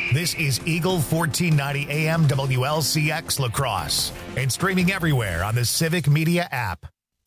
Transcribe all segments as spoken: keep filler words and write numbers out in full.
This is Eagle fourteen ninety A M W L C X La Crosse and streaming everywhere on the Civic Media app.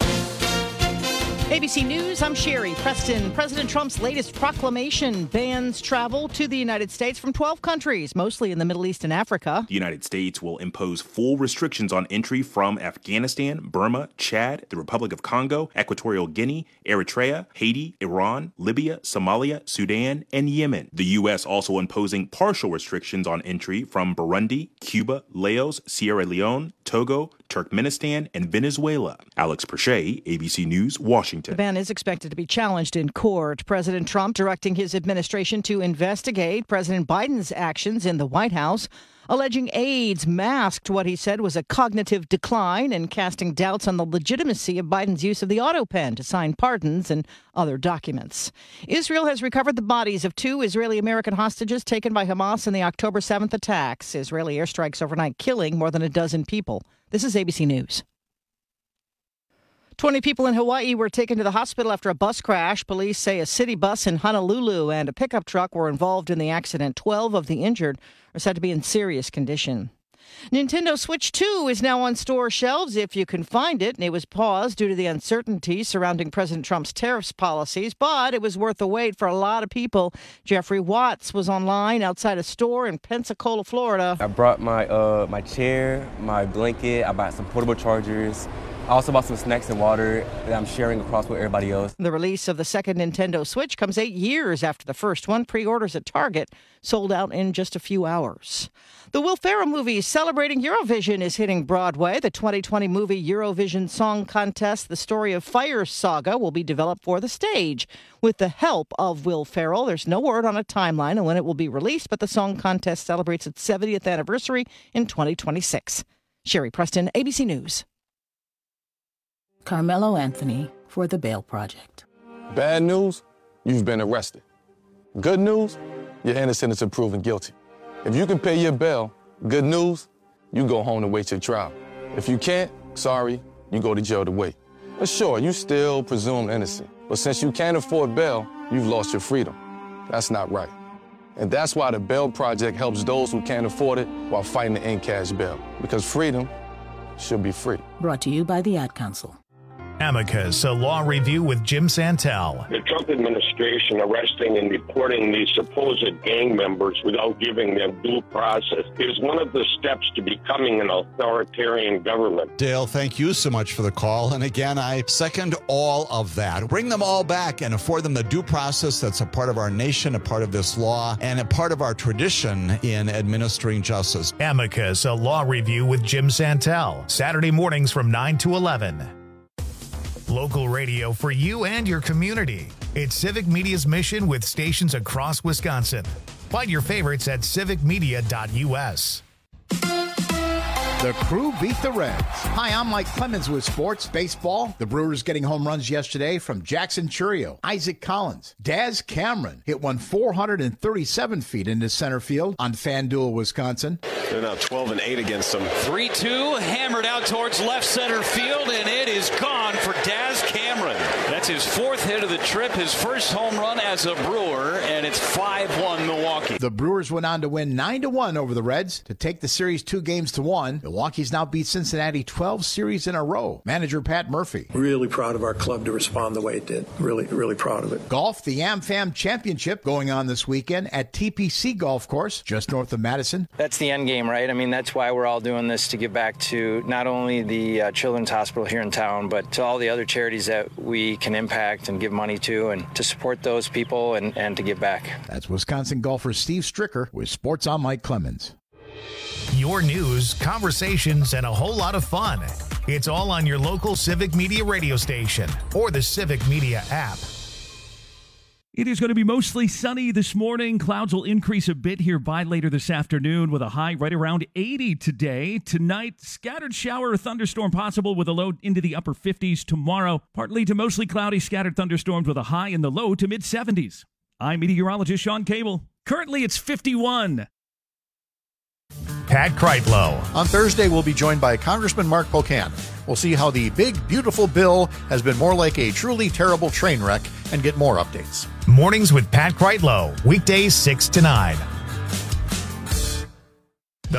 A B C News, I'm Sherry Preston. President Trump's latest proclamation bans travel to the United States from twelve countries, mostly in the Middle East and Africa. The United States will impose full restrictions on entry from Afghanistan, Burma, Chad, the Republic of Congo, Equatorial Guinea, Eritrea, Haiti, Iran, Libya, Somalia, Sudan, and Yemen. The U S also imposing partial restrictions on entry from Burundi, Cuba, Laos, Sierra Leone, Togo, Turkmenistan, and Venezuela. Alex Perche, A B C News, Washington. The ban is expected to be challenged in court. President Trump directing his administration to investigate President Biden's actions in the White House, alleging aides masked what he said was a cognitive decline and casting doubts on the legitimacy of Biden's use of the auto pen to sign pardons and other documents. Israel has recovered the bodies of two Israeli-American hostages taken by Hamas in the October seventh attacks. Israeli airstrikes overnight killing more than a dozen people. This is A B C News. twenty people in Hawaii were taken to the hospital after a bus crash. Police say a city bus in Honolulu and a pickup truck were involved in the accident. twelve of the injured are said to be in serious condition. Nintendo Switch two is now on store shelves if you can find it. It was paused due to the uncertainty surrounding President Trump's tariffs policies, but it was worth the wait for a lot of people. Jeffrey Watts was online outside a store in Pensacola, Florida. I brought my uh, my chair, my blanket, I bought some portable chargers. I also bought some snacks and water that I'm sharing across with everybody else. The release of the second Nintendo Switch comes eight years after the first one. Pre-orders at Target sold out in just a few hours. The Will Ferrell movie celebrating Eurovision is hitting Broadway. The twenty twenty movie Eurovision Song Contest, The Story of Fire Saga, will be developed for the stage with the help of Will Ferrell. There's no word on a timeline and when it will be released, but the Song Contest celebrates its seventieth anniversary in twenty twenty-six. Sherry Preston, A B C News. Carmelo Anthony for the Bail Project. Bad news, you've been arrested. Good news, you're innocent until proven guilty. If you can pay your bail, good news, you go home to wait your trial. If you can't, sorry, you go to jail to wait. But sure, you still presumed innocent. But since you can't afford bail, you've lost your freedom. That's not right. And that's why the Bail Project helps those who can't afford it while fighting to end cash bail. Because freedom should be free. Brought to you by the Ad Council. Amicus, a law review with Jim Santel. The Trump administration arresting and deporting these supposed gang members without giving them due process is one of the steps to becoming an authoritarian government. Dale, thank you so much for the call. And again, I second all of that. Bring them all back and afford them the due process that's a part of our nation, a part of this law, and a part of our tradition in administering justice. Amicus, a law review with Jim Santel. Saturday mornings from nine to eleven. Local radio for you and your community. It's Civic Media's mission with stations across Wisconsin. Find your favorites at civic media dot u s. The Crew beat the Reds. Hi, I'm Mike Clemens with sports baseball. The Brewers getting home runs yesterday from Jackson Churio, Isaac Collins, Daz Cameron hit one four hundred thirty-seven feet into center field on FanDuel, Wisconsin. They're now twelve and eight against them. three two, hammered out towards left center field, and it is gone for Daz Cameron. That's his fourth hit of the trip, his first home run as a Brewer, and it's five one Milwaukee. The Brewers went on to win nine to one over the Reds to take the series two games to one. Milwaukee's now beat Cincinnati twelve series in a row. Manager Pat Murphy. Really proud of our club to respond the way it did. Really, really proud of it. Golf, the AmFam Championship going on this weekend at T P C Golf Course, just north of Madison. That's the end game, right? I mean, that's why we're all doing this, to give back to not only the uh, Children's Hospital here in town, but to all the other charities that we can impact and give money to, and to support those people and, and to give back. That's Wisconsin golfer Steve Stricker with Sports on Mike Clemens. Your news, conversations, and a whole lot of fun. It's all on your local Civic Media radio station or the Civic Media app. It is going to be mostly sunny this morning. Clouds will increase a bit here by later this afternoon with a high right around eighty today. Tonight, scattered shower or thunderstorm possible with a low into the upper fifties. Tomorrow, partly to mostly cloudy, scattered thunderstorms with a high in the low to mid seventies. I'm meteorologist Sean Cable. Currently, it's fifty-one. Pat Kreitlow. On Thursday, we'll be joined by Congressman Mark Pocan. We'll see how the big, beautiful bill has been more like a truly terrible train wreck and get more updates. Mornings with Pat Kreitlow. Weekdays six to nine.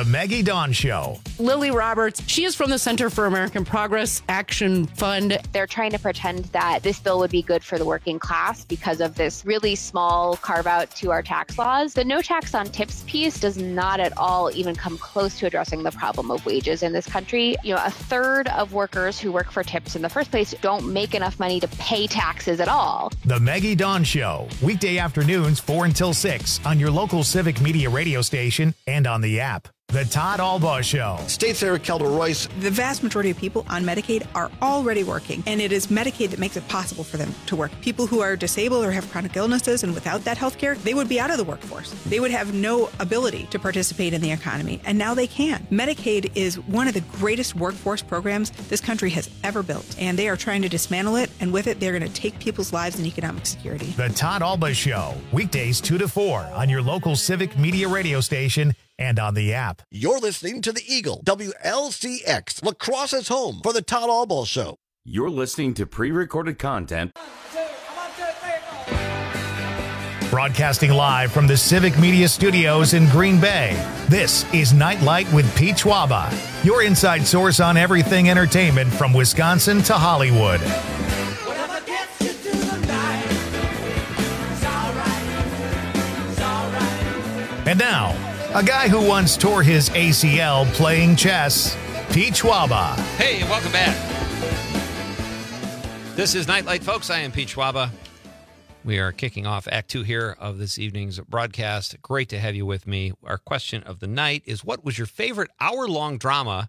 The Maggie Dawn Show. Lily Roberts, she is from the Center for American Progress Action Fund. They're trying to pretend that this bill would be good for the working class because of this really small carve out to our tax laws. The no tax on tips piece does not at all even come close to addressing the problem of wages in this country. You know, a third of workers who work for tips in the first place don't make enough money to pay taxes at all. The Maggie Dawn Show, weekday afternoons four until six on your local Civic Media radio station and on the app. The Todd Albaugh Show. State Senator Kelda Royce. The vast majority of people on Medicaid are already working, and it is Medicaid that makes it possible for them to work. People who are disabled or have chronic illnesses and without that health care, they would be out of the workforce. They would have no ability to participate in the economy, and now they can. Medicaid is one of the greatest workforce programs this country has ever built, and they are trying to dismantle it, and with it, they're going to take people's lives and economic security. The Todd Albaugh Show, weekdays two to four on your local Civic Media radio station and on the app. You're listening to the Eagle, W L C X, La Crosse's home for the Todd Albaugh Show. You're listening to pre-recorded content. Broadcasting live from the Civic Media Studios in Green Bay, this is Nightlight with Pete Schwaba, your inside source on everything entertainment from Wisconsin to Hollywood. And now, a guy who once tore his A C L playing chess, Pete Schwaba. Hey, and welcome back. This is Nightlight, folks. I am Pete Schwaba. We are kicking off Act Two here of this evening's broadcast. Great to have you with me. Our question of the night is, what was your favorite hour-long drama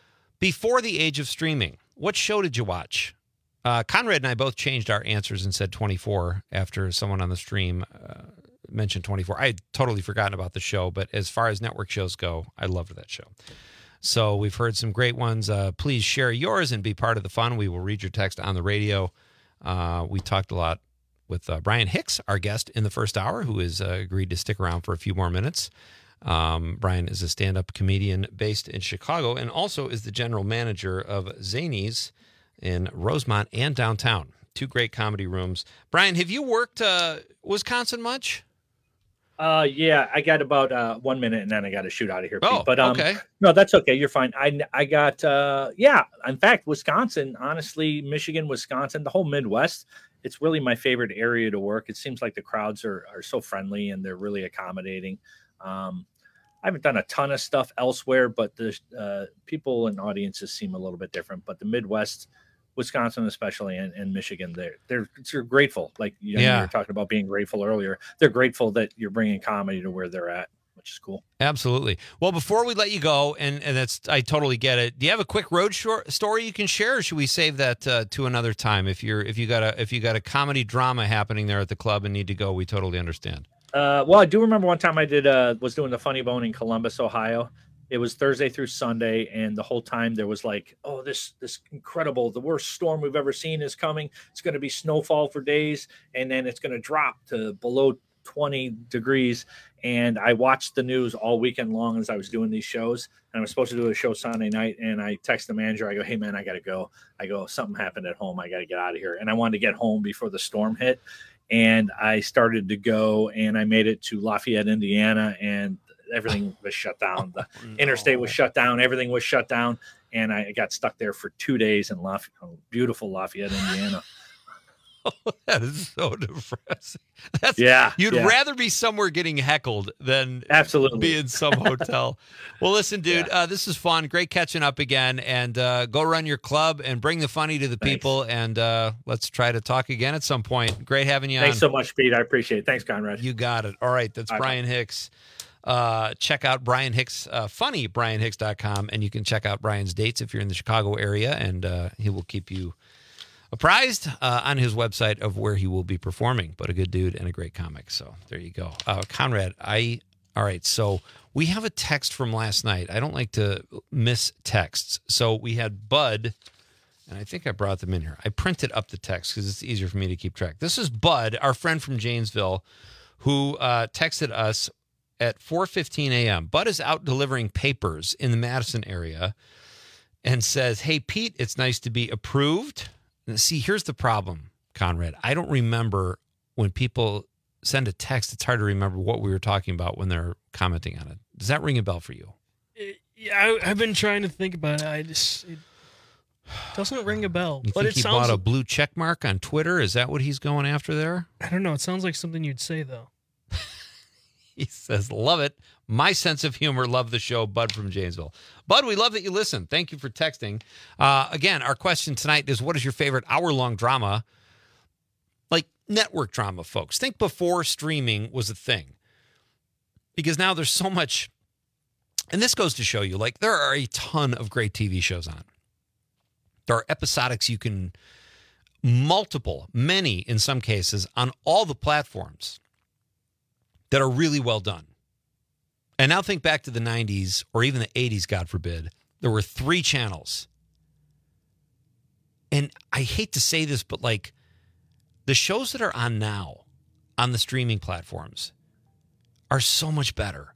before the age of streaming? What show did you watch? Uh, Conrad and I both changed our answers and said twenty-four after someone on the stream uh, mentioned twenty-four. I had totally forgotten about the show, but as far as network shows go, I loved that show. So we've heard some great ones. Uh, please share yours and be part of the fun. We will read your text on the radio. Uh, we talked a lot with uh, Brian Hicks, our guest in the first hour, who has uh, agreed to stick around for a few more minutes. Um, Brian is a stand-up comedian based in Chicago and also is the general manager of Zanies in Rosemont and downtown. Two great comedy rooms. Brian, have you worked uh, Wisconsin much? Uh, yeah, I got about uh, one minute and then I got to shoot out of here. Oh, Pete. But, um, okay. No, that's okay. You're fine. I, I got, uh, yeah, in fact, Wisconsin, honestly, Michigan, Wisconsin, the whole Midwest, it's really my favorite area to work. It seems like the crowds are, are so friendly and they're really accommodating. Um, I haven't done a ton of stuff elsewhere, but the uh, people and audiences seem a little bit different. But the Midwest, Wisconsin especially, and, and Michigan, they're, they're they're grateful. Like you, know, Yeah. you were talking about being grateful earlier. They're grateful that you're bringing comedy to where they're at, which is cool. Absolutely. Well, before we let you go, and, and that's I totally get it. Do you have a quick road short story you can share, or should we save that uh, to another time? If you're if you got a if you got a comedy drama happening there at the club and need to go, we totally understand. Uh, well, I do remember one time I did uh, was doing the Funny Bone in Columbus, Ohio. It was Thursday through Sunday, and the whole time there was like, oh, this this incredible, the worst storm we've ever seen is coming. It's going to be snowfall for days, and then it's going to drop to below twenty degrees. And I watched the news all weekend long as I was doing these shows. And I was supposed to do a show Sunday night, and I text the manager. I go, hey, man, I got to go. I go, something happened at home. I got to get out of here. And I wanted to get home before the storm hit. And I started to go, and I made it to Lafayette, Indiana, and everything was shut down. The no. interstate was shut down. Everything was shut down. And I got stuck there for two days in Lafayette, beautiful Lafayette, Indiana. Oh, that is so depressing. That's, yeah. You'd yeah. rather be somewhere getting heckled than absolutely be in some hotel. Well, listen, dude, yeah. uh, this is fun. Great catching up again. And uh, go run your club and bring the funny to the Thanks. people. And uh, let's try to talk again at some point. Great having you Thanks on. so much, Pete. I appreciate it. Thanks, Conrad. You got it. All right. That's All Brian right. Hicks. Uh, check out Brian Hicks, uh, funny brian hicks dot com, and you can check out Brian's dates if you're in the Chicago area, and uh, he will keep you apprised uh, on his website of where he will be performing. But a good dude and a great comic. So there you go. Uh, Conrad, I, all right. So we have a text from last night. I don't like to miss texts. So we had Bud, and I think I brought them in here. I printed up the text because it's easier for me to keep track. This is Bud, our friend from Janesville, who uh, texted us at four fifteen a.m. Bud is out delivering papers in the Madison area and says, hey, Pete, it's nice to be approved. See, here's the problem, Conrad. I don't remember when people send a text, it's hard to remember what we were talking about when they're commenting on it. Does that ring a bell for you? Yeah, I, I've been trying to think about it. I just it doesn't ring a bell. You but think it he sounds bought a blue check mark on Twitter? Is that what he's going after there? I don't know. It sounds like something you'd say, though. He says, love it. My sense of humor, love the show. Bud from Janesville. Bud, we love that you listen. Thank you for texting. Uh, again, our question tonight is, what is your favorite hour-long drama? Like network drama, folks. Think before streaming was a thing. Because now there's so much, and this goes to show you, like, there are a ton of great T V shows on. There are episodics you can, multiple, many in some cases, on all the platforms that are really well done. And now think back to the nineties or even the eighties, God forbid. There were three channels. And I hate to say this, but like the shows that are on now on the streaming platforms are so much better.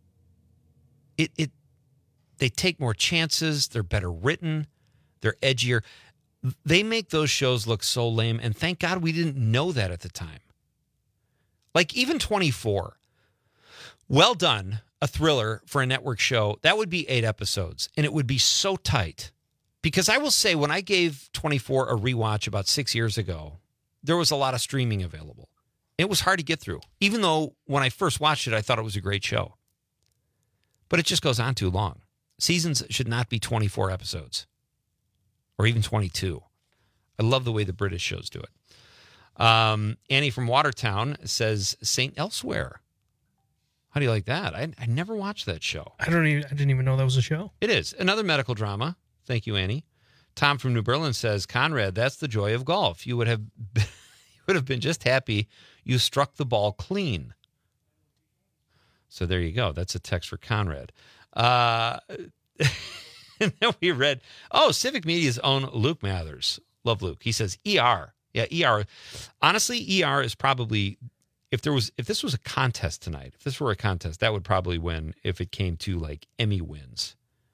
It it they take more chances, they're better written, they're edgier. They make those shows look so lame, and thank God we didn't know that at the time. Like even twenty-four, well done, a thriller for a network show, that would be eight episodes, and it would be so tight. Because I will say, when I gave twenty-four a rewatch about six years ago, there was a lot of streaming available. It was hard to get through, even though when I first watched it, I thought it was a great show. But it just goes on too long. Seasons should not be twenty-four episodes, or even twenty-two. I love the way the British shows do it. Um, Annie from Watertown says Saint Elsewhere. How do you like that? I, I never watched that show. I don't even. I didn't even know that was a show. It is another medical drama. Thank you, Annie. Tom from New Berlin says, Conrad, that's the joy of golf. You would have, been, you would have been just happy you struck the ball clean. So there you go. That's a text for Conrad. Uh, and then we read, oh, Civic Media's own Luke Mathers. Love Luke. He says E R. Yeah, E R. Honestly, E R is probably, if there was, if this was a contest tonight, if this were a contest, that would probably win if it came to like Emmy wins.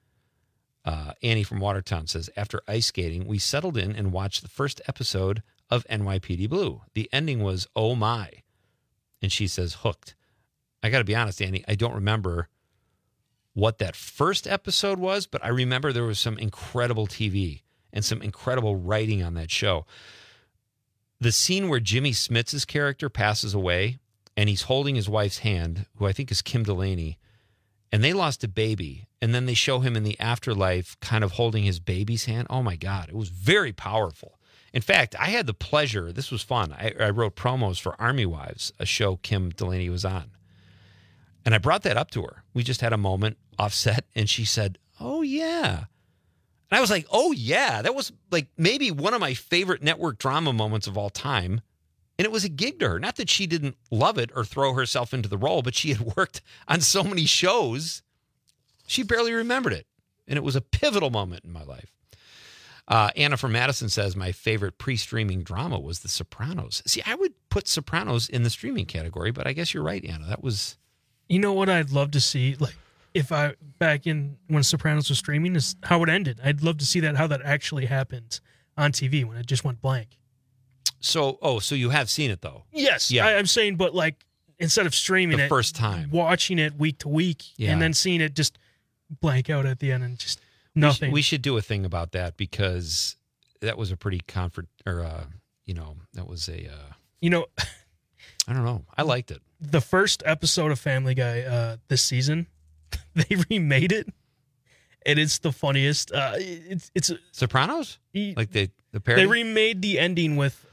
Uh, Annie from Watertown says, after ice skating, we settled in and watched the first episode of N Y P D Blue. The ending was, oh my. And she says, hooked. I got to be honest, Annie, I don't remember what that first episode was, but I remember there was some incredible T V and some incredible writing on that show. The scene where Jimmy Smits' character passes away and he's holding his wife's hand, who I think is Kim Delaney, and they lost a baby, and then they show him in the afterlife kind of holding his baby's hand. Oh, my God. It was very powerful. In fact, I had the pleasure, this was fun. I, I wrote promos for Army Wives, a show Kim Delaney was on. And I brought that up to her. We just had a moment offset, and she said, oh, yeah. And I was like, oh, yeah. That was like maybe one of my favorite network drama moments of all time. And it was a gig to her. Not that she didn't love it or throw herself into the role, but she had worked on so many shows, she barely remembered it. And it was a pivotal moment in my life. Uh, Anna from Madison says, my favorite pre-streaming drama was The Sopranos. See, I would put Sopranos in the streaming category, but I guess you're right, Anna. That was... You know what I'd love to see? Like, if I, back in when Sopranos was streaming, is how it ended. I'd love to see that, how that actually happened on T V when it just went blank. So, oh, so you have seen it, though? Yes. Yeah. I, I'm saying, but like, instead of streaming the it. first time. Watching it week to week, Yeah. and then seeing it just blank out at the end and just We nothing. should, we should do a thing about that, because that was a pretty comfort, or, uh, you know, that was a, uh, you know, I don't know. I liked it. The first episode of Family Guy uh, this season, they remade it, and it's the funniest. Uh, it's it's Sopranos, he, like the the parody. They remade the ending with.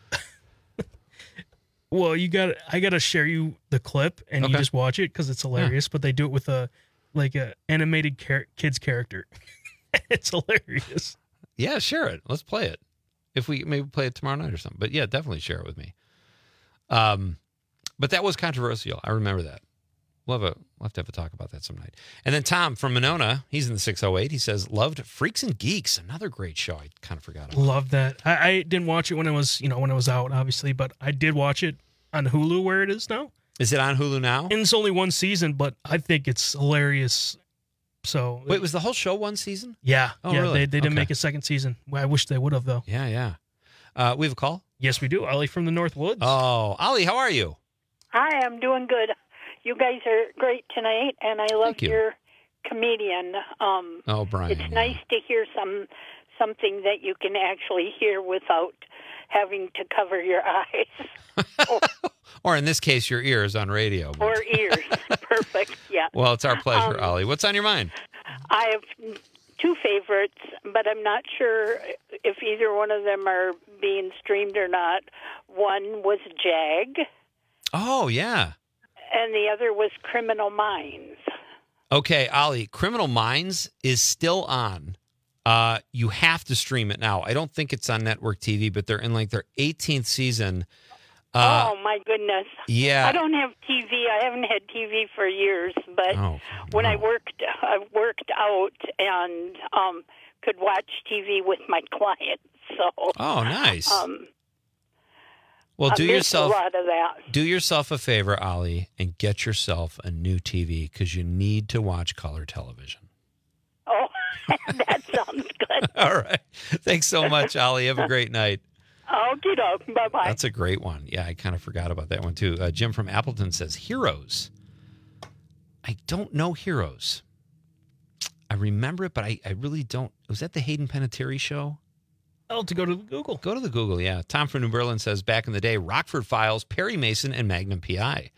Well, you got. I got to share you the clip, and Okay. you just watch it because it's hilarious. But they do it with a like a animated char- kid's character. It's hilarious. Yeah, share it. Let's play it. If we maybe play it tomorrow night or something. But yeah, definitely share it with me. Um, but that was controversial. I remember that. We'll have, a, we'll have to have a talk about that some night. And then Tom from Monona, he's in the six oh eight. He says, loved Freaks and Geeks. Another great show. I kind of forgot about. Love that. I, I didn't watch it when it was, you know, when it was out, obviously, but I did watch it on Hulu where it is now. Is it on Hulu now? And it's only one season, but I think it's hilarious. So Wait, was the whole show one season? Yeah. Oh, yeah, really? They, they didn't Okay. make a second season. I wish they would have, though. Yeah, yeah. Uh, we have a call? Yes, we do. Ollie from the North Woods. Oh, Ollie, how are you? Hi, I'm doing good. You guys are great tonight, and I love Thank you. your comedian. Um, Oh, Brian. it's nice to hear some something that you can actually hear without having to cover your eyes or, Or in this case, your ears on radio. but- or ears. Perfect. Yeah. Well, it's our pleasure, Um, Ollie. What's on your mind? I have two favorites, but I'm not sure if either one of them are being streamed or not. One was Jag, Oh, yeah. and the other was Criminal Minds. Okay, Ollie, Criminal Minds is still on. Uh, you have to stream it now. I don't think it's on network T V, but they're in like their eighteenth season. Uh, oh, my goodness. yeah. I don't have T V. I haven't had T V for years, but Oh, when I worked, I worked out and um, could watch T V with my clients. So, Oh, nice. Um, Well, I do missed yourself a lot of that. do yourself a favor, Ollie, and get yourself a new T V because you need to watch color television. Oh, that sounds good. All right. Thanks so much, Ollie. Have a great night. Okie doke. Bye bye. That's a great one. Yeah, I kind of forgot about that one too. Uh, Jim from Appleton says Heroes. I don't know Heroes. I remember it, but I, I really don't. Was that the Hayden Panettiere show? Oh, to go to the Google. Go to the Google, yeah. Tom from New Berlin says back in the day, Rockford Files, Perry Mason, and Magnum P I.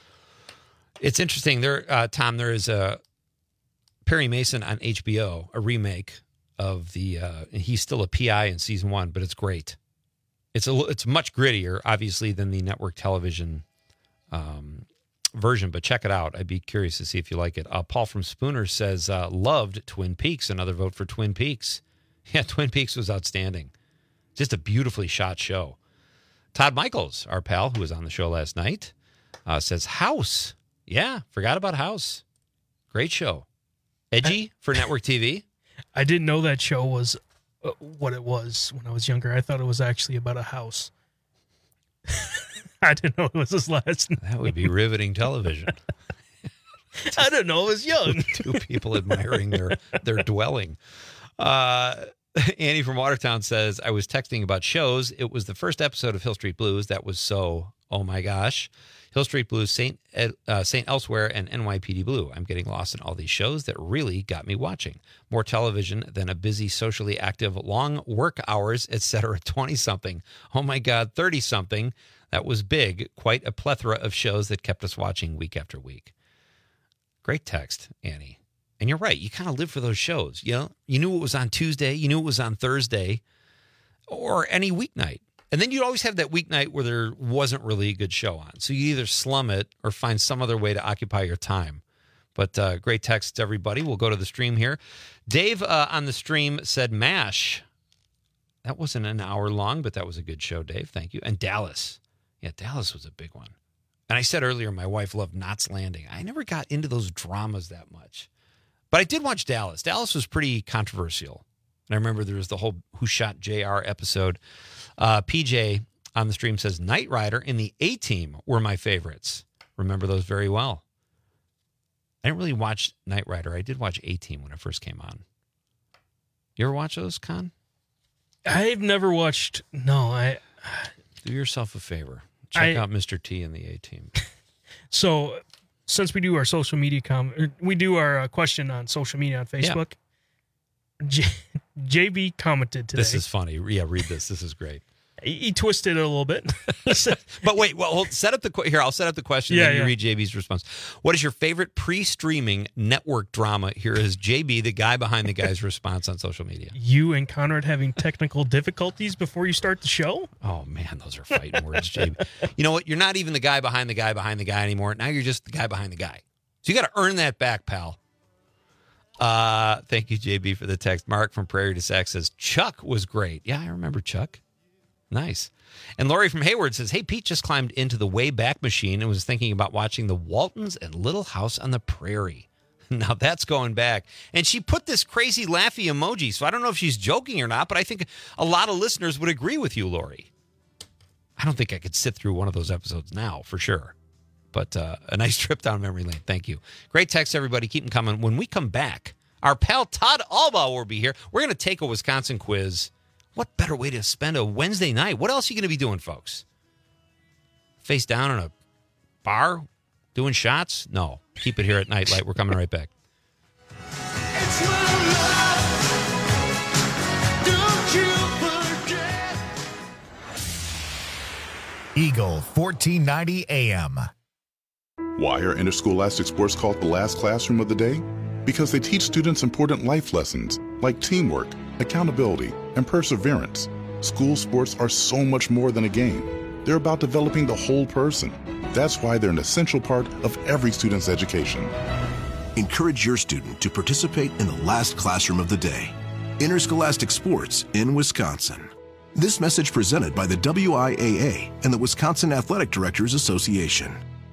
It's interesting. There, uh, Tom, there is a Perry Mason on H B O, a remake of the. Uh, he's still a P I in season one, but it's great. It's a it's much grittier, obviously, than the network television um, version, but check it out. I'd be curious to see if you like it. Uh, Paul from Spooner says uh, loved Twin Peaks. Another vote for Twin Peaks. Yeah, Twin Peaks was outstanding. Just a beautifully shot show. Todd Michaels, our pal who was on the show last night, uh, says House. Yeah, forgot about House. Great show. Edgy for network T V. I didn't know that show was uh, what it was when I was younger. I thought it was actually about a house. I didn't know it was his last name. That would be riveting television. I didn't know it was young. Two people admiring their their dwelling. Uh, Annie from Watertown says, I was texting about shows. It was the first episode of Hill Street Blues. That was so, oh my gosh. Hill Street Blues, Saint uh, Saint Elsewhere, and N Y P D Blue. I'm getting lost in all these shows that really got me watching. More television than a busy, socially active, long work hours, et cetera, twenty-something. Oh my God, thirty-something. That was big. Quite a plethora of shows that kept us watching week after week. Great text, Annie. And you're right. You kind of live for those shows. You know, you knew it was on Tuesday. You knew it was on Thursday or any weeknight. And then you'd always have that weeknight where there wasn't really a good show on. So you either slum it or find some other way to occupy your time. But uh, great text, everybody. We'll go to the stream here. Dave uh, on the stream said MASH. That wasn't an hour long, but that was a good show, Dave. Thank you. And Dallas. Yeah, Dallas was a big one. And I said earlier, my wife loved Knots Landing. I never got into those dramas that much. But I did watch Dallas. Dallas was pretty controversial. And I remember there was the whole Who Shot J R episode. Uh, P J on the stream says, Knight Rider and the A-Team were my favorites. Remember those very well. I didn't really watch Knight Rider. I did watch A-Team when it first came on. You ever watch those, Con? I've never watched. No, I. Do yourself a favor. Check I, out Mister T and the A-Team. So, since we do our social media com, we do our uh, question on social media on Facebook. Yeah. J- JB commented today. This is funny. Yeah, read this. This is great. He, he twisted it a little bit. But wait, well, hold, set up the here. I'll set up the question. Yeah, and then you yeah. read J B's response. What is your favorite pre-streaming network drama? Here is J B, the guy behind the guy's response on social media. You and Conrad having technical difficulties before you start the show? Oh man, those are fighting words, J B. You know what? You're not even the guy behind the guy behind the guy anymore. Now you're just the guy behind the guy. So you got to earn that back, pal. Uh, thank you, J B, for the text. Mark from Prairie to Sac says, Chuck was great. Yeah, I remember Chuck. Nice. And Lori from Hayward says, hey, Pete just climbed into the Wayback Machine and was thinking about watching the Waltons and Little House on the Prairie. Now that's going back. And she put this crazy laughy emoji, so I don't know if she's joking or not, but I think a lot of listeners would agree with you, Lori. I don't think I could sit through one of those episodes now, for sure. But uh, a nice trip down memory lane. Thank you. Great text, everybody. Keep them coming. When we come back, our pal Todd Albaugh will be here. We're going to take a Wisconsin quiz. What better way to spend a Wednesday night? What else are you going to be doing, folks? Face down in a bar doing shots? No. Keep it here at Nightlight. We're coming right back. Eagle fourteen ninety A M. Why are interscholastic sports called the last classroom of the day? Because they teach students important life lessons like teamwork, accountability, and perseverance. School sports are so much more than a game. They're about developing the whole person. That's why they're an essential part of every student's education. Encourage your student to participate in the last classroom of the day. Interscholastic sports in Wisconsin. This message presented by the W I A A and the Wisconsin Athletic Directors Association.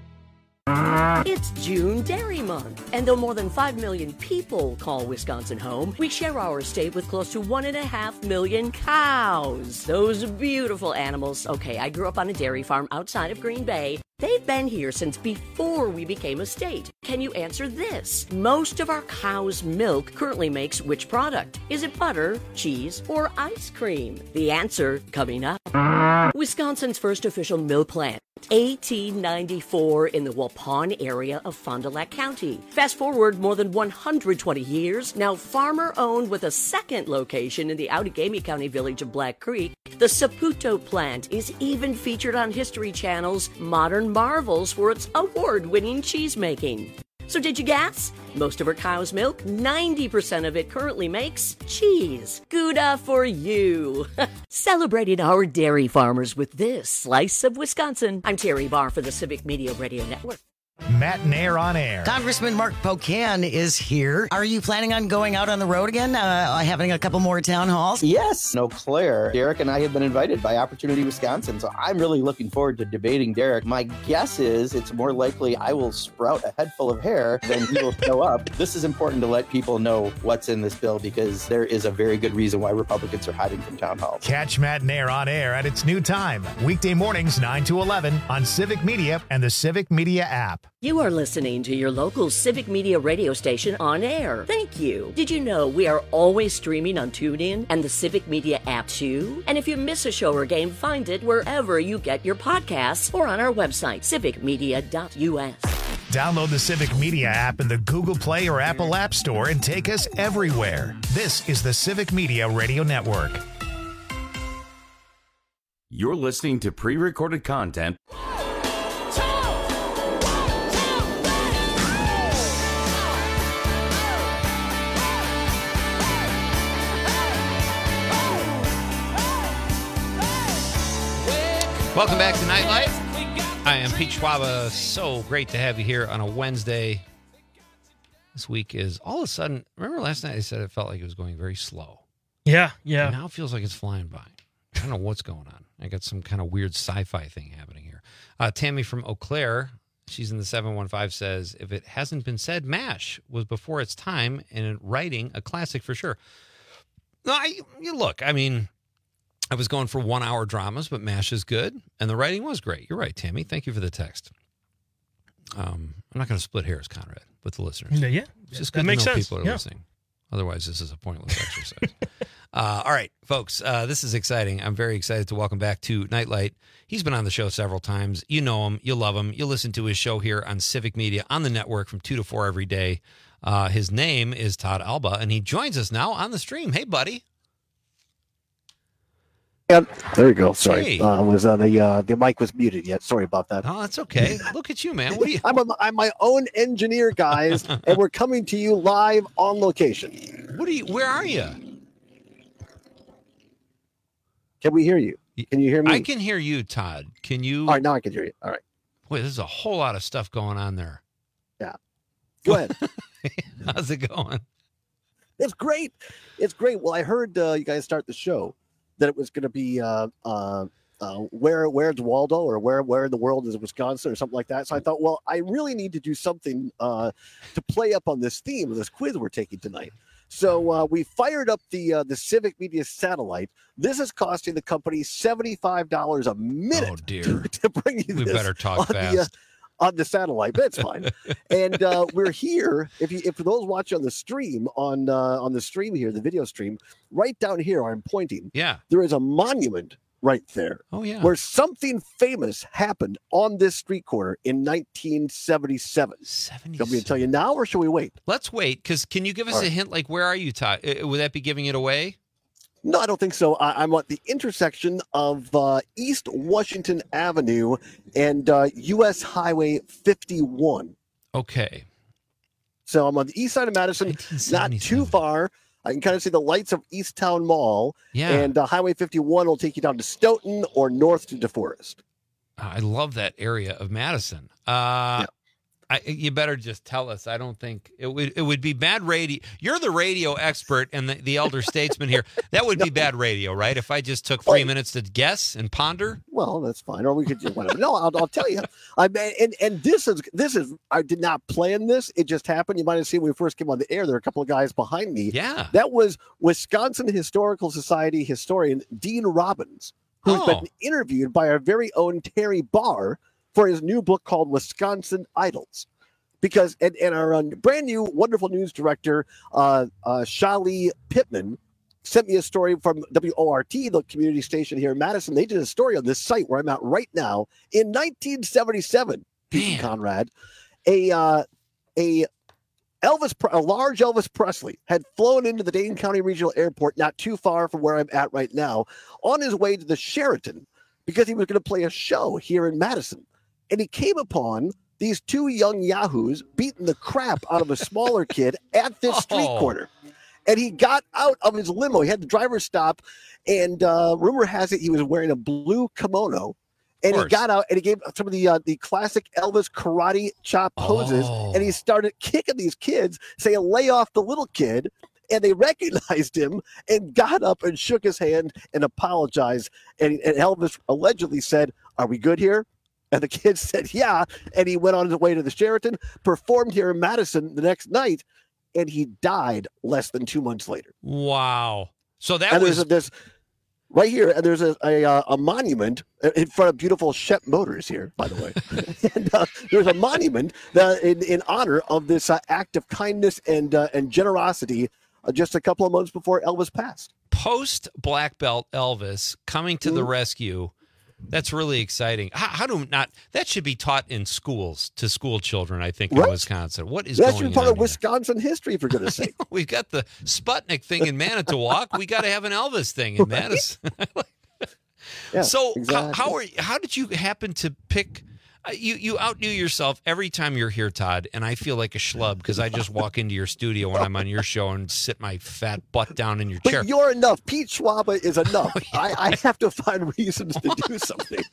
It's June Dairy Month, and though more than five million people call Wisconsin home, we share our state with close to one and a half million cows. Those beautiful animals. Okay, I grew up on a dairy farm outside of Green Bay. They've been here since before we became a state. Can you answer this? Most of our cow's milk currently makes which product? Is it butter, cheese, or ice cream? The answer coming up. Wisconsin's first official milk plant. eighteen ninety-four in the Waupun area of Fond du Lac County. Fast forward more than one hundred twenty years, now farmer-owned with a second location in the Outagamie County village of Black Creek, the Saputo plant is even featured on History Channel's Modern Marvels for its award-winning cheese-making. So did you guess? Most of our cow's milk, ninety percent of it currently makes cheese. Gouda for you. Celebrating our dairy farmers with this slice of Wisconsin. I'm Terry Barr for the Civic Media Radio Network. Matt Nair on air. Congressman Mark Pocan is here. Are you planning on going out on the road again, uh, having a couple more town halls? Yes. Eau Claire. Derek and I have been invited by Opportunity Wisconsin, so I'm really looking forward to debating Derek. My guess is it's more likely I will sprout a head full of hair than he will show up. This is important to let people know what's in this bill because there is a very good reason why Republicans are hiding from town halls. Catch Matt Nair on air at its new time, weekday mornings nine to eleven on Civic Media and the Civic Media app. You are listening to your local Civic Media radio station on air. Thank you. Did you know we are always streaming on TuneIn and the Civic Media app too? And if you miss a show or game, find it wherever you get your podcasts or on our website, civic media dot U S. Download the Civic Media app in the Google Play or Apple App Store and take us everywhere. This is the Civic Media Radio Network. You're listening to pre-recorded content. Welcome back to Nightlight. I am Pete Schwaba. So great to have you here on a Wednesday. This week is all of a sudden, remember last night I said it felt like it was going very slow. Yeah, yeah. And now it feels like it's flying by. I don't know what's going on. I got some kind of weird sci-fi thing happening here. Uh, Tammy from Eau Claire, she's in the seven one five, says, if it hasn't been said, MASH was before its time and writing a classic for sure. No, I, you look, I mean, I was going for one-hour dramas, but MASH is good, and the writing was great. You're right, Tammy. Thank you for the text. Um, I'm not going to split hairs, Conrad, with the listeners. Yeah, yeah. It's just that good makes to know sense. people are Yeah. listening. Otherwise, this is a pointless exercise. uh, all right, folks, uh, this is exciting. I'm very excited to welcome back to Nightlight. He's been on the show several times. You know him. You love him. You listen to his show here on Civic Media on the network from two to four every day. Uh, his name is Todd Alba, and he joins us now on the stream. Hey, buddy. Yeah, there you go. Sorry, Hey. uh, was uh, the uh, the mic was muted yet. Sorry about that. Oh, that's okay. Look at you, man. What are you? I'm a, I'm my own engineer, guys, and we're coming to you live on location. What are you? Where are you? Can we hear you? Can you hear me? I can hear you, Todd. Can you? All right, now I can hear you. All right. Wait, there's a whole lot of stuff going on there. Yeah. Go ahead. How's it going? It's great. It's great. Well, I heard uh, you guys start the show that it was going to be uh, uh, uh, where where's Waldo or where where in the world is Wisconsin or something like that. So I thought, well, I really need to do something uh, to play up on this theme of this quiz we're taking tonight. So uh, we fired up the uh, the Civic Media satellite. This is costing the company seventy-five dollars a minute Oh, dear. To, to bring you We this better talk on fast. The, uh, on the satellite, but it's fine. And uh, we're here. If you, if for those watching on the stream on uh, on the stream here, the video stream, right down here, where I'm pointing. Yeah. There is a monument right there. Oh, yeah. Where something famous happened on this street corner in nineteen seventy-seven. seventy-seven. Shall we tell you now, or shall we wait? Let's wait, because can you give us All a right. hint? Like, where are you, Todd? Uh, Would that be giving it away? No, I don't think so. I, I'm at the intersection of uh, East Washington Avenue and uh, U S Highway fifty-one. Okay. So I'm on the east side of Madison, not too far. I can kind of see the lights of East Town Mall. Yeah. And uh, Highway fifty-one will take you down to Stoughton or north to DeForest. I love that area of Madison. Uh, I, you better just tell us. I don't think it would. It would be bad radio. You're the radio expert and the, the elder statesman here. That would be bad radio, right? If I just took three minutes to guess and ponder. Well, that's fine. Or we could just whatever. No, I'll, I'll tell you. I mean, and and this is this is. I did not plan this. It just happened. You might have seen when we first came on the air. There were a couple of guys behind me. Yeah. That was Wisconsin Historical Society historian Dean Robbins, who's Oh. been interviewed by our very own Terry Barr for his new book called Wisconsin Idols. Because and, and our um, brand new wonderful news director, uh, uh, Shali Pittman, sent me a story from W O R T, the community station here in Madison. They did a story on this site where I'm at right now. In nineteen seventy-seven, Pete and Conrad, a uh, a Elvis, a large Elvis Presley had flown into the Dane County Regional Airport, not too far from where I'm at right now, on his way to the Sheraton because he was going to play a show here in Madison, and he came upon these two young yahoos beating the crap out of a smaller kid at this street Oh. corner. And he got out of his limo. He had the driver stop, and uh, rumor has it he was wearing a blue kimono. And he course. got out and he gave some of the uh, the classic Elvis karate chop poses, Oh. and he started kicking these kids, saying, "Lay off the little kid." And they recognized him and got up and shook his hand and apologized. And, and Elvis allegedly said, "Are we good here?" And the kid said, "Yeah." And he went on his way to the Sheraton, performed here in Madison the next night, and he died less than two months later. Wow. So that and was there's a, there's right here, and there's a a, uh, a monument in front of beautiful Shep Motors here, by the way. and uh, there's a monument that in, in honor of this uh, act of kindness and uh, and generosity uh, just a couple of months before Elvis passed. post black belt Elvis coming to the Mhm. rescue. That's really exciting. How, how do not that should be taught in schools to school children? I think in Right. Wisconsin. What is That going should be part on of here? Wisconsin history, for goodness sake. We've got the Sputnik thing in Manitowoc. We got to have an Elvis thing in Madison. Yeah, so exactly. how, how are how did you happen to pick? Uh, you you outdo yourself every time you're here, Todd, and I feel like a schlub because I just walk into your studio when I'm on your show and sit my fat butt down in your chair. But you're enough. Pete Schwaba is enough. Oh, I, I have to find reasons to do something.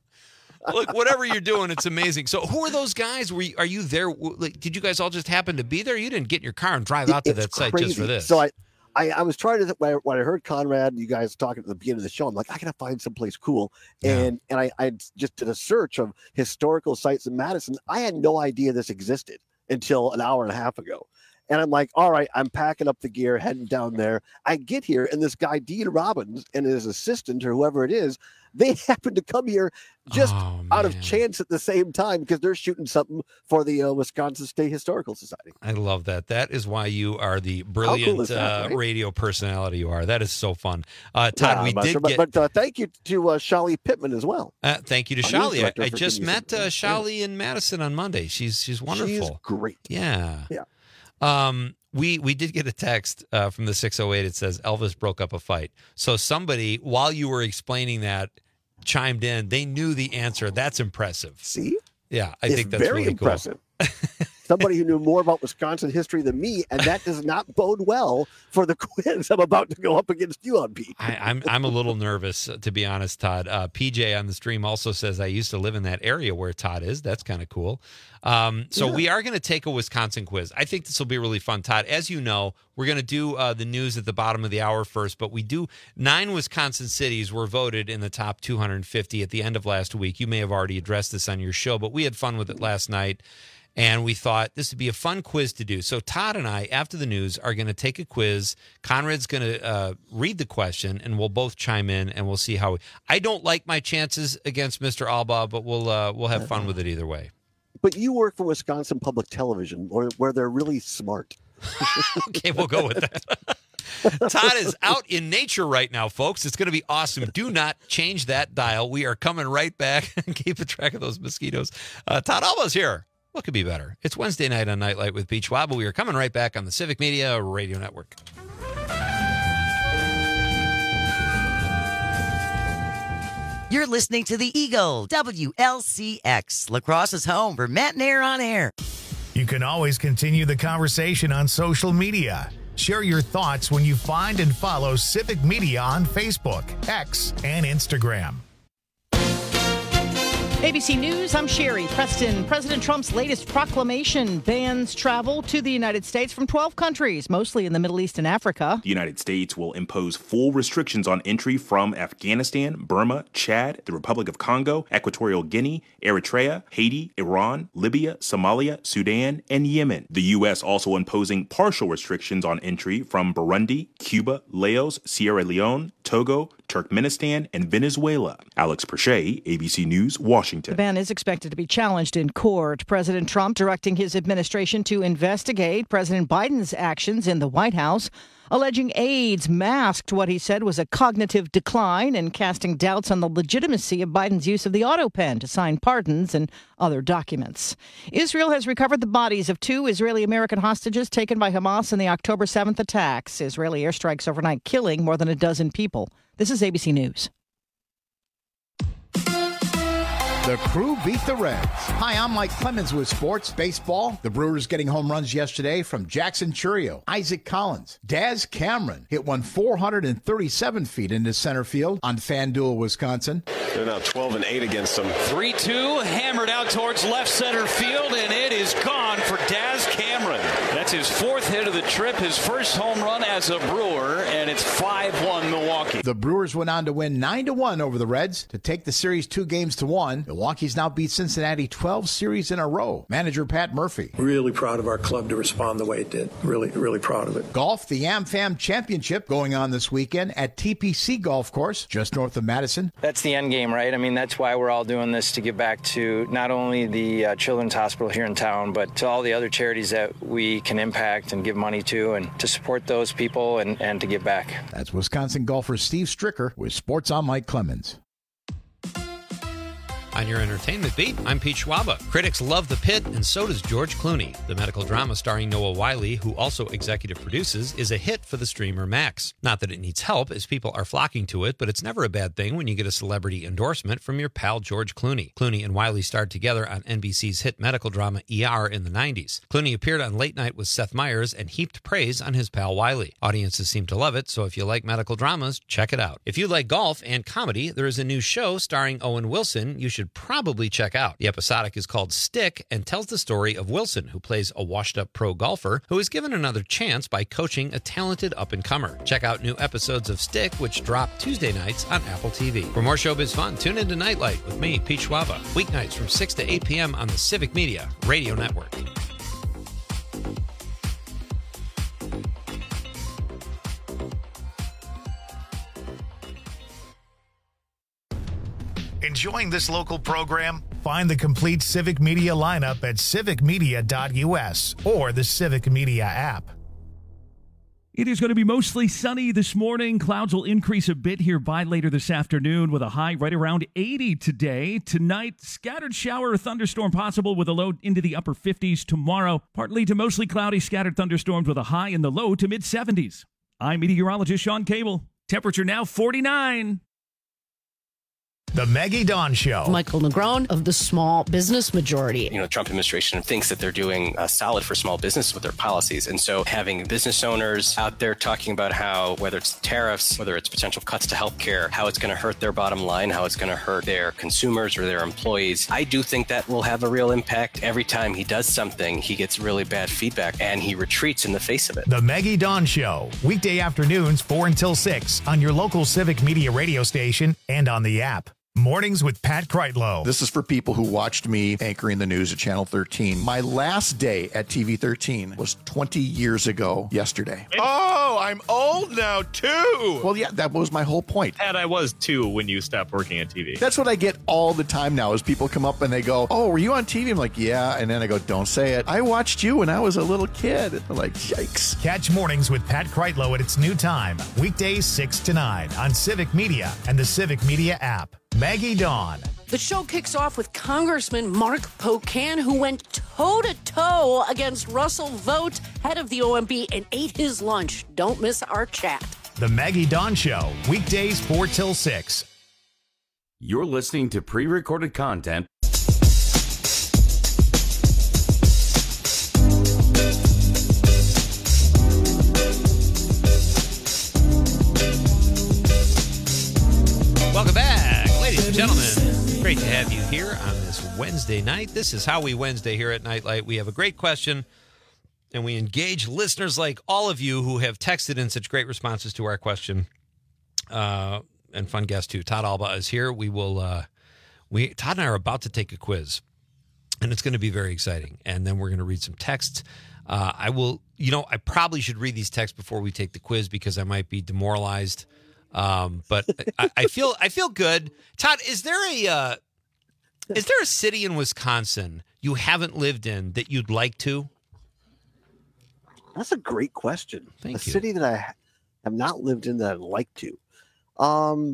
Look, whatever you're doing, it's amazing. So, who are those guys? Were you, are you there? Like, did you guys all just happen to be there? You didn't get in your car and drive out to It's that site crazy. just for this. So I, I, I was trying to when I, when I heard Conrad, you guys talking at the beginning of the show, I'm like, I gotta find someplace cool, and and I, I just did a search of historical sites in Madison. I had no idea this existed until an hour and a half ago. And I'm like, all right, I'm packing up the gear, heading down there. I get here, and this guy, Dean Robbins, and his assistant or whoever it is, they happen to come here just Oh, out of chance at the same time because they're shooting something for the uh, Wisconsin State Historical Society. I love that. That is why you are the cool brilliant is that, uh, right? radio personality you are. That is so fun. Uh, Todd, Yeah, we I'm not did sure, but, get. but uh, thank you to uh, Shali Pittman as well. Uh, thank you to Our news Shali. director I, I for just giving me met some- uh, yeah. Shali in Madison on Monday. She's she's wonderful. She's great. Yeah. Yeah. Um, we we did get a text uh, from the six oh eight. It says Elvis broke up a fight. So somebody, while you were explaining that, chimed in. They knew the answer. That's impressive. See? Yeah, I It's think that's very really impressive. Somebody who knew more about Wisconsin history than me, and that does not bode well for the quiz I'm about to go up against you on, Pete. I, I'm I'm a little nervous, uh, to be honest, Todd. Uh, P J on the stream also says I used to live in that area where Todd is. That's kind of cool. Um, so Yeah. we are going to take a Wisconsin quiz. I think this will be really fun, Todd. As you know, we're going to do uh, the news at the bottom of the hour first, but we do nine Wisconsin cities were voted in the top two hundred fifty at the end of last week. You may have already addressed this on your show, but we had fun with it last night. And we thought this would be a fun quiz to do. So Todd and I, after the news, are going to take a quiz. Conrad's going to uh, read the question, and we'll both chime in, and we'll see how. We, I don't like my chances against Mister Alba, but we'll uh, we'll have fun with it either way. But you work for Wisconsin Public Television, where, where they're really smart. Okay, we'll go with that. Todd is out in nature right now, folks. It's going to be awesome. Do not change that dial. We are coming right back and keeping track of those mosquitoes. Uh, Todd Alba's here. What could be better? It's Wednesday night on Nightlight with Pete Schwab. We are coming right back on the Civic Media Radio Network. You're listening to The Eagle, W L C X, La Crosse's home for Matt and Air on Air. You can always continue the conversation on social media. Share your thoughts when you find and follow Civic Media on Facebook, X, and Instagram. A B C News, I'm Sherry Preston. President Trump's latest proclamation bans travel to the United States from twelve countries, mostly in the Middle East and Africa. The United States will impose full restrictions on entry from Afghanistan, Burma, Chad, the Republic of Congo, Equatorial Guinea, Eritrea, Haiti, Iran, Libya, Somalia, Sudan, and Yemen. The U S also imposing partial restrictions on entry from Burundi, Cuba, Laos, Sierra Leone, Togo, Turkmenistan, and Venezuela. Alex Perche, A B C News, Washington. The ban is expected to be challenged in court. President Trump directing his administration to investigate President Biden's actions in the White House, alleging aides masked what he said was a cognitive decline and casting doubts on the legitimacy of Biden's use of the auto pen to sign pardons and other documents. Israel has recovered the bodies of two Israeli-American hostages taken by Hamas in the October seventh attacks. Israeli airstrikes overnight killing more than a dozen people. This is A B C News. The Crew beat the Reds. Hi, I'm Mike Clemens with Sports Baseball. The Brewers getting home runs yesterday from Jackson Churio, Isaac Collins. Daz Cameron hit one four hundred thirty-seven feet into center field on FanDuel, Wisconsin. They're now twelve and eight against them. three two, hammered out towards left center field, and it is gone for Daz Cameron. That's his fourth hit of the trip, his first home run as a Brewer, and it's five one Milwaukee. The Brewers went on to win nine to one over the Reds to take the series two games to one. Milwaukee's now beat Cincinnati twelve series in a row. Manager Pat Murphy. Really proud of our club to respond the way it did. Really, really proud of it. Golf, the AmFam Championship going on this weekend at T P C Golf Course, just north of Madison. That's the end game, right? I mean, that's why we're all doing this, to give back to not only the uh, Children's Hospital here in town, but to all the other charities that we can impact and give money to, and to support those people and, and to give back. That's Wisconsin golfer Steve Stricker with Sports on Mike Clemens. On your entertainment beat, I'm Pete Schwaba. Critics love The Pit, and so does George Clooney. The medical drama starring Noah Wyle, who also executive produces, is a hit for the streamer Max. Not that it needs help, as people are flocking to it, but it's never a bad thing when you get a celebrity endorsement from your pal George Clooney. Clooney and Wyle starred together on N B C's hit medical drama E R in the nineties. Clooney appeared on Late Night with Seth Meyers and heaped praise on his pal Wyle. Audiences seem to love it, so if you like medical dramas, check it out. If you like golf and comedy, there is a new show starring Owen Wilson you should probably check out. The episodic is called Stick and tells the story of Wilson, who plays a washed-up pro golfer who is given another chance by coaching a talented up-and-comer. Check out new episodes of Stick, which drop Tuesday nights on Apple T V. For more showbiz fun, tune into Nightlight with me, Pete Schwaba, weeknights from six to eight p.m. on the Civic Media Radio Network. Enjoying this local program? Find the complete Civic Media lineup at civic media dot u s or the Civic Media app. It is going to be mostly sunny this morning. Clouds will increase a bit here by later this afternoon with a high right around eighty today. Tonight, scattered shower or thunderstorm possible with a low into the upper fifties. Tomorrow, partly to mostly cloudy, scattered thunderstorms with a high in the low to mid seventies. I'm meteorologist Sean Cable. Temperature now forty-nine. The Maggie Dawn Show. Michael Negron of the Small Business Majority. You know, the Trump administration thinks that they're doing uh, solid for small business with their policies. And so having business owners out there talking about how, whether it's tariffs, whether it's potential cuts to healthcare, how it's going to hurt their bottom line, how it's going to hurt their consumers or their employees, I do think that will have a real impact. Every time he does something, he gets really bad feedback and he retreats in the face of it. The Maggie Dawn Show. Weekday afternoons, four until six on your local Civic Media radio station and on the app. Mornings with Pat Kreitlow. This is for people who watched me anchoring the news at Channel thirteen. My last day at T V thirteen was twenty years ago yesterday. Oh, I'm old now, too. Well, yeah, that was my whole point. Pat, I was, too, when you stopped working at T V. That's what I get all the time now is people come up and they go, oh, were you on T V? I'm like, yeah. And then I go, don't say it. I watched you when I was a little kid. They're like, yikes. Catch Mornings with Pat Kreitlow at its new time, weekdays six to nine on Civic Media and the Civic Media app. Maggie Dawn. The show kicks off with Congressman Mark Pocan, who went toe-to-toe against Russell Vought, head of the O M B, and ate his lunch. Don't miss our chat. The Maggie Dawn Show, weekdays four till six. You're listening to pre-recorded content. Welcome back, ladies and gentlemen. Great to have you here on this Wednesday night. This is How We Wednesday here at Nightlight. We have a great question, and we engage listeners like all of you who have texted in such great responses to our question. Uh, and fun guest, too. Todd Alba is here. We will, uh, we Todd and I are about to take a quiz, and it's going to be very exciting. And then we're going to read some texts. Uh, I will, you know, I probably should read these texts before we take the quiz because I might be demoralized. Um, but I, I feel I feel good. Todd, is there a uh, is there a city in Wisconsin you haven't lived in that you'd like to? That's a great question. Thank a you. city that I have not lived in that I'd like to. Um,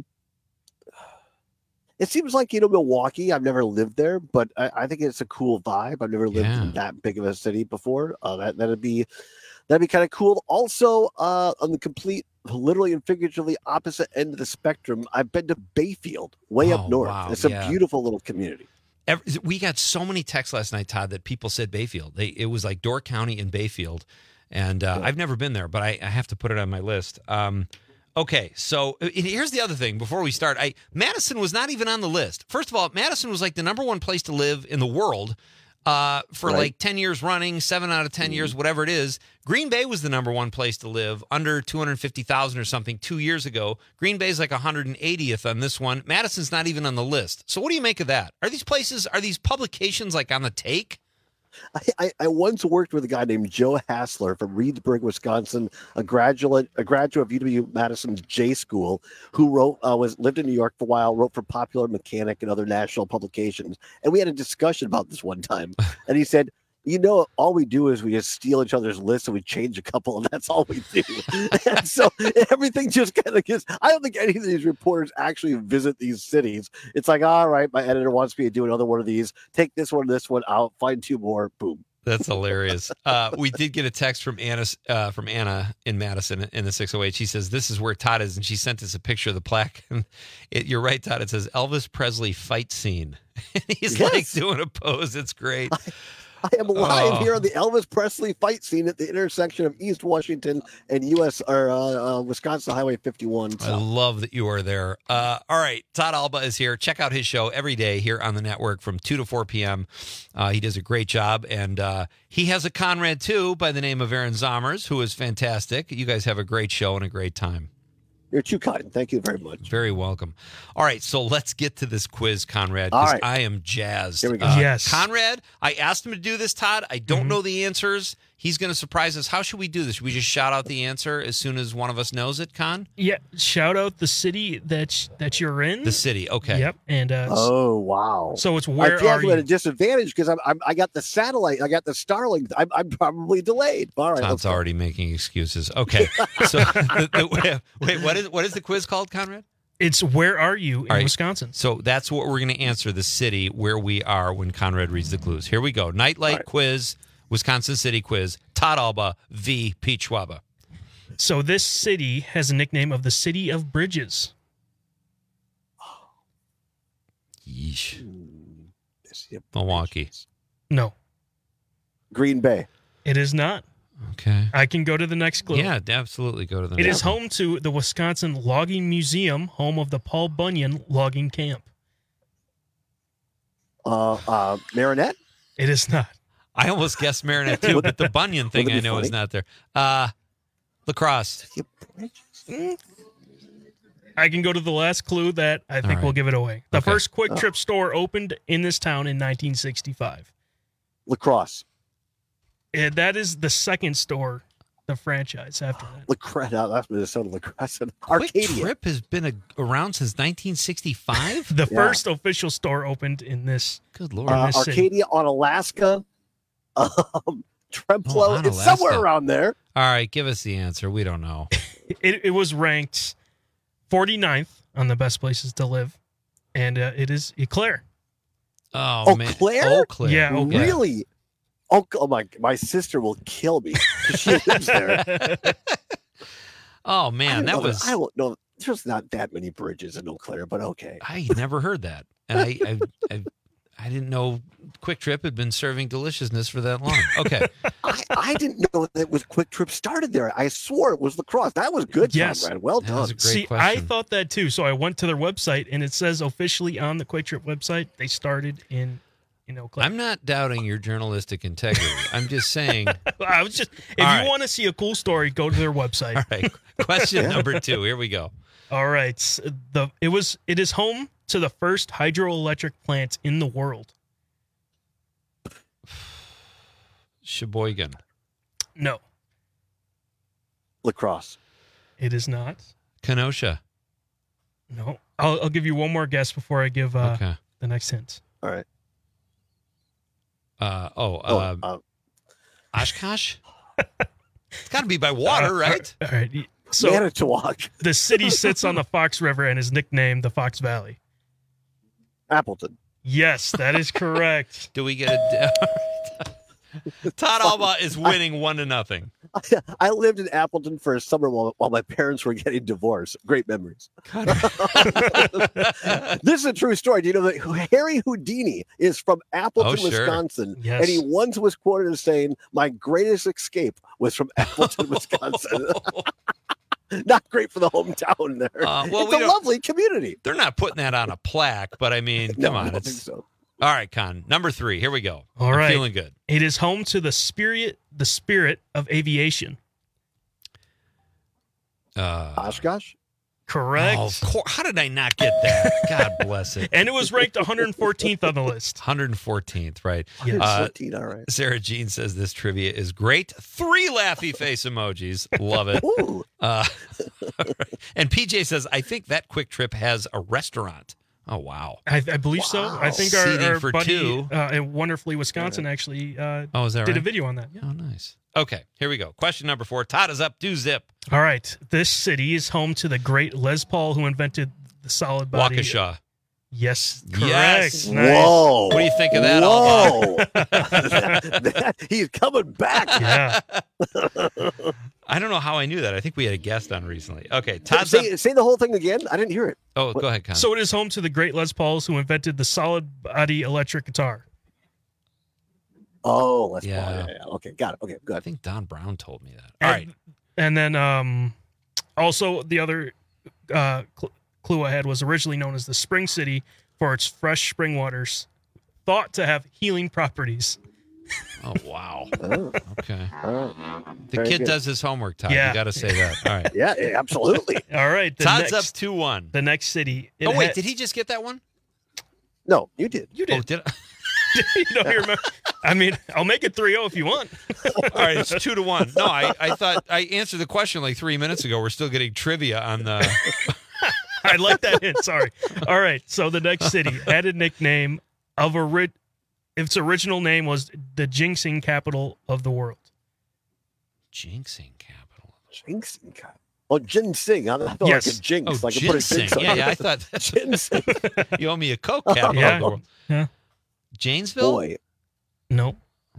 it seems like, you know, Milwaukee. I've never lived there, but I, I think it's a cool vibe. I've never lived Yeah. in that big of a city before. Uh, that that'd be that'd be kind of cool. Also, uh, on the complete, literally and figuratively opposite end of the spectrum, I've been to Bayfield, way Oh, up north. wow, It's a yeah. beautiful little community. Every, we got so many texts last night, Todd, that people said Bayfield. They, it was like Door County and Bayfield. And uh, I've never been there, but I, I have to put it on my list. Um, okay, so uh, here's the other thing before we start. I Madison was not even on the list. First of all, Madison was like the number one place to live in the world uh, for Right. like ten years running, seven out of ten years, whatever it is. Green Bay was the number one place to live, under two hundred fifty thousand or something two years ago. Green Bay's like one hundred eightieth on this one. Madison's not even on the list. So what do you make of that? Are these places, are these publications like on the take? I, I, I once worked with a guy named Joe Hassler from Reedsburg, Wisconsin, a graduate a graduate of U W Madison's J School, who wrote uh, was lived in New York for a while, wrote for Popular Mechanic and other national publications. And we had a discussion about this one time, and he said, you know, all we do is we just steal each other's lists and we change a couple, and that's all we do. And so everything just kind of gets, I don't think any of these reporters actually visit these cities. It's like, all right, my editor wants me to do another one of these. Take this one, this one out, find two more, boom. That's hilarious. Uh, we did get a text from Anna, uh, from Anna in Madison in the six oh eight. She says, this is where Todd is, and she sent us a picture of the plaque. And it, you're right, Todd. It says Elvis Presley fight scene. And he's Yes. like doing a pose. It's great. I am live Oh. here on the Elvis Presley fight scene at the intersection of East Washington and U S or uh, uh, Wisconsin Highway fifty-one. I love that you are there. Uh, all right. Todd Alba is here. Check out his show every day here on the network from two to four p.m. Uh, he does a great job. And uh, he has a Conrad, too, by the name of Aaron Zommers, who is fantastic. You guys have a great show and a great time. You're too kind. Thank you very much. Very welcome. All right, so let's get to this quiz, Conrad, All because right. I am jazzed. Here we go. Uh, Yes. Conrad, I asked him to do this, Todd. I don't know the answers. He's going to surprise us. How should we do this? Should we just shout out the answer as soon as one of us knows it, Con? Yeah, shout out the city that that you're in. The city, okay. Yep, and uh, Oh, wow. so it's where I feel are like I'm at a you? disadvantage because I'm, I'm I got the satellite, I got the Starlink. I'm, I'm probably delayed. All right, Todd's let's go. already making excuses. Okay. So, the, the, wait, what is what is the quiz called, Conrad? It's where are you in All right. Wisconsin? So that's what we're going to answer, the city where we are when Conrad reads the clues. Here we go. Nightlight right. quiz, Wisconsin City quiz, Todd Alba v. Pete Schwaba. So this city has a nickname of the City of Bridges. Yeesh. Yes, yep. Milwaukee. No, Green Bay. it is not. Okay. I can go to the next clue. Yeah, absolutely. Go to the It next is one. home to the Wisconsin Logging Museum, home of the Paul Bunyan Logging Camp. Uh, uh, Marinette. It is not. I almost guessed Marinette too, but the Bunyan thing Wouldn't I it be know is funny? not there. Uh, lacrosse. I can go to the last clue that I think right. will give it away. The Okay. first Quick Trip store opened in this town in nineteen sixty-five. Lacrosse. And that is the second store, the franchise after that. Lacrosse. No, that's Minnesota Lacrosse. Quick Arcadia. Trip has been a, around since nineteen sixty-five. The Yeah. first official store opened in this. Good Lord. Uh, this city. Arcadia on Alaska. Um, Tremplo. Oh, on it's somewhere Alaska. around there. All right, give us the answer. We don't know. It, it was ranked forty-ninth on the best places to live, and uh, it is Eau Claire. Oh, Eau man. Claire? Eau Claire. Yeah, Eau Claire. Really? Oh, oh my! My sister will kill me. 'Cause she lives there. Oh, I man, don't that know was. I don't know. There's not that many bridges in Eau Claire, but okay. I never heard that. And I, I, I, I didn't know Quick Trip had been serving deliciousness for that long. Okay. I, I didn't know that was Quick Trip started there. I swore it was Lacrosse. That was good, Yes. Conrad. Well That was done. a great See, question. I thought that too, so I went to their website, and it says officially on the Quick Trip website they started in in Eau Claire. I'm not doubting your journalistic integrity. I'm just saying. I was just if All you right. want to see a cool story, go to their website. All right. Question number two. Here we go. All right. The it was it is home to the first hydroelectric plant in the world. Sheboygan. No, Lacrosse. it is not. Kenosha. No. I'll I'll give you one more guess before I give uh, Okay. the next hint. All right. Uh, oh, Oh, uh, uh, Oshkosh? It's got to be by water, Uh, right? All right. So Manitowoc. the city sits on the Fox River and is nicknamed the Fox Valley. Appleton. Yes, that is correct. Do we get a. Todd Alba is winning one to nothing. I lived in Appleton for a summer while, while my parents were getting divorced. Great memories. This is a true story. Do you know that Harry Houdini is from Appleton, Oh, sure. Wisconsin? Yes. And he once was quoted as saying, "My greatest escape was from Appleton, Wisconsin." Not great for the hometown there. Uh, well, it's we a don't- lovely community. They're not putting that on a plaque, but I mean, No, come I on. don't It's think so. all right, Con. Number three. Here we go. All I'm right. feeling good. It is home to the spirit the spirit of aviation. Uh, Oshkosh? Correct. oh, of course. How did I not get that? God bless it. And it was ranked one hundred fourteenth on the list. one hundred fourteenth, right? Yes. Uh, fourteen, all right. Sarah Jean says this trivia is great. Three laughy face emojis. Love it. Ooh. Uh, all right. And P J says, I think that Quick Trip has a restaurant. Oh, wow. I, I believe so. I think our, Seating our for buddy two. uh, in Wonderfully Wisconsin actually uh, Oh, is that did right? a video on that. Yeah. Oh, nice. Okay, here we go. Question number four. Todd is up. Do zip. All right. This city is home to the great Les Paul who invented the solid body. Waukesha. Yes. Correct. Yes. Nice. Whoa. What do you think of that, Whoa. that, that- he's coming back. Yeah. I don't know how I knew that. I think we had a guest on recently. Okay, Todd's up. Say, say the whole thing again. I didn't hear it. Oh, go ahead, Con. So it is home to the great Les Pauls who invented the solid body electric guitar. Oh, let's Yeah. yeah. yeah, yeah. Okay, got it. Okay, I good. think Don Brown told me that. And, All right. And then um, also the other uh, cl- clue I had was originally known as the Spring City for its fresh spring waters, thought to have healing properties. Oh, wow. Oh, Okay. all right. The Very kid good. does his homework, Todd. Yeah. You got to say that. All right. Yeah, yeah, absolutely. All right. The Todd's next, up two one. The next city. it Oh, wait. ha- Did he just get that one? No, you did. You Oh, did. did I? you don't remember? I mean, I'll make it three oh if you want. All right. It's two to one. No, I, I thought I answered the question like three minutes ago. We're still getting trivia on the. I like that hint. Sorry. All right. So the next city had a nickname of a ri- its original name was the jinxing capital of the world. Jinxing capital. Jinxing. God. Oh, ginseng. I I feel Yes. like a jinx. Oh, like I put a ginseng. jinx on Yeah, it. yeah. I thought that's Ginseng. you owe me a Coke capital Yeah. of the world. Yeah. Janesville? Boy. No.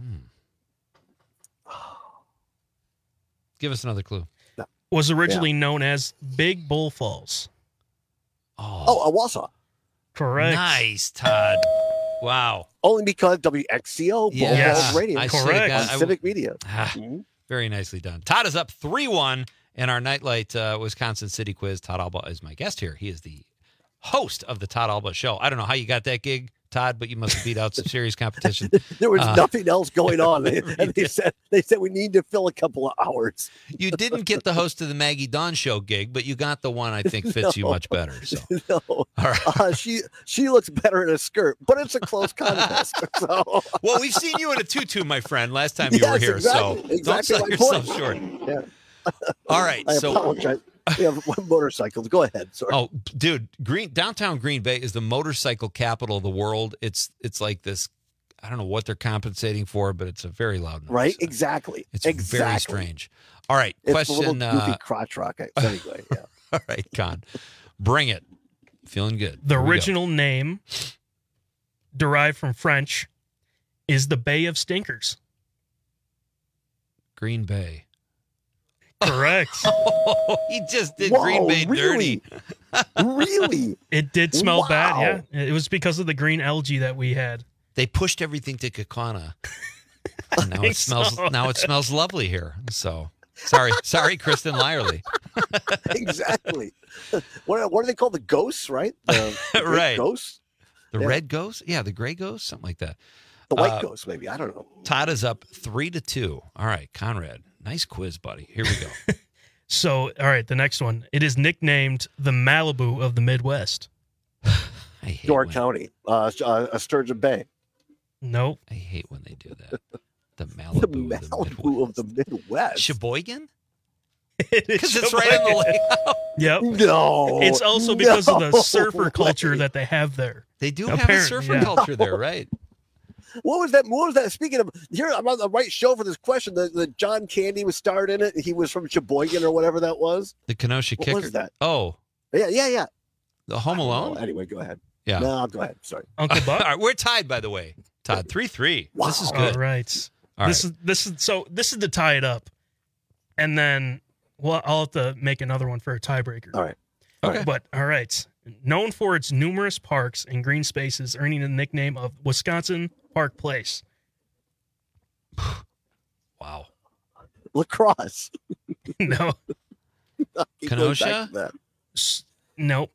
Give us another clue. Was originally known as Big Bull Falls. Oh, Oh, Owasso. Correct. nice, Todd. Wow. Only because W X C O, Bull Yes. Falls Radio, I Correct. should've on got- I- Civic Media. Ah, Mhm. very nicely done. Todd is up three one in our Nightlight uh, Wisconsin City Quiz. Todd Alba is my guest here. He is the host of the Todd Alba Show. I don't know how you got that gig, Todd, but you must have beat out some serious competition. There was Uh, nothing else going on, and they said they said we need to fill a couple of hours. You didn't get the host of the Maggie Dawn show gig, but you got the one I think fits you No. much better. So No, all right. uh, she she looks better in a skirt, but it's a close contest. So Well, we've seen you in a tutu, my friend, last time you Yes, were here. exactly, so exactly don't sell my yourself point. short. Yeah. All right. I so apologize. We have one motorcycles. Go ahead. Sorry. Oh, dude, Green downtown Green Bay is the motorcycle capital of the world. It's it's like this. I don't know what they're compensating for, but it's a very loud noise. Right? Exactly. It's exactly. very strange. All right, It's question. a little goofy uh, crotch rock. Anyway, yeah. all right, Con, bring it. Feeling good. The Here we go. original name, derived from French, is the Bay of Stinkers. Green Bay. Correct. Oh, he just did Whoa, Green Bay really? dirty. Really? It did smell Wow. bad, yeah. It was because of the green algae that we had. They pushed everything to Kakana. And now it think smells. so. Now it smells lovely here. So sorry, sorry, Kristen Lyerly. Exactly. What, what are they called? The ghosts, right? The, the great Right. Ghosts? The Yeah. red ghost, yeah, the gray ghost, something like that. The white Uh, ghosts, maybe. I don't know. Todd is up three to two. All right, Conrad, nice quiz, buddy. Here we go. So, all right, the next one. It is nicknamed the Malibu of the Midwest. I hate Door when, County, uh, uh, Sturgeon Bay. Nope. I hate when they do that. The The Malibu, of the Malibu of the Midwest. Sheboygan, It is because it's right on the lake. Yep. No. It's also because of the No surfer culture way. that they have there. They do have a Apparently, surfer yeah. culture there, right? What was that? What was that? Speaking of, here I'm on the right show for this question. The, the John Candy was starred in it. He was from Sheboygan or whatever that was. The Kenosha What Kicker. was that? Oh, Yeah, yeah, yeah. the Home Alone. Oh, anyway, go ahead. Yeah. No, go ahead. Sorry. Uncle All Buck. right, we're tied, by the way. Todd, three three. This is good. All right. All this right. is this is so this is to tie it up, and then well, I'll have to make another one for a tiebreaker. All right. Okay. But all right, known for its numerous parks and green spaces, earning the nickname of Wisconsin Park Place. Wow. Lacrosse. No, Keep going back Kenosha? to that. S- nope.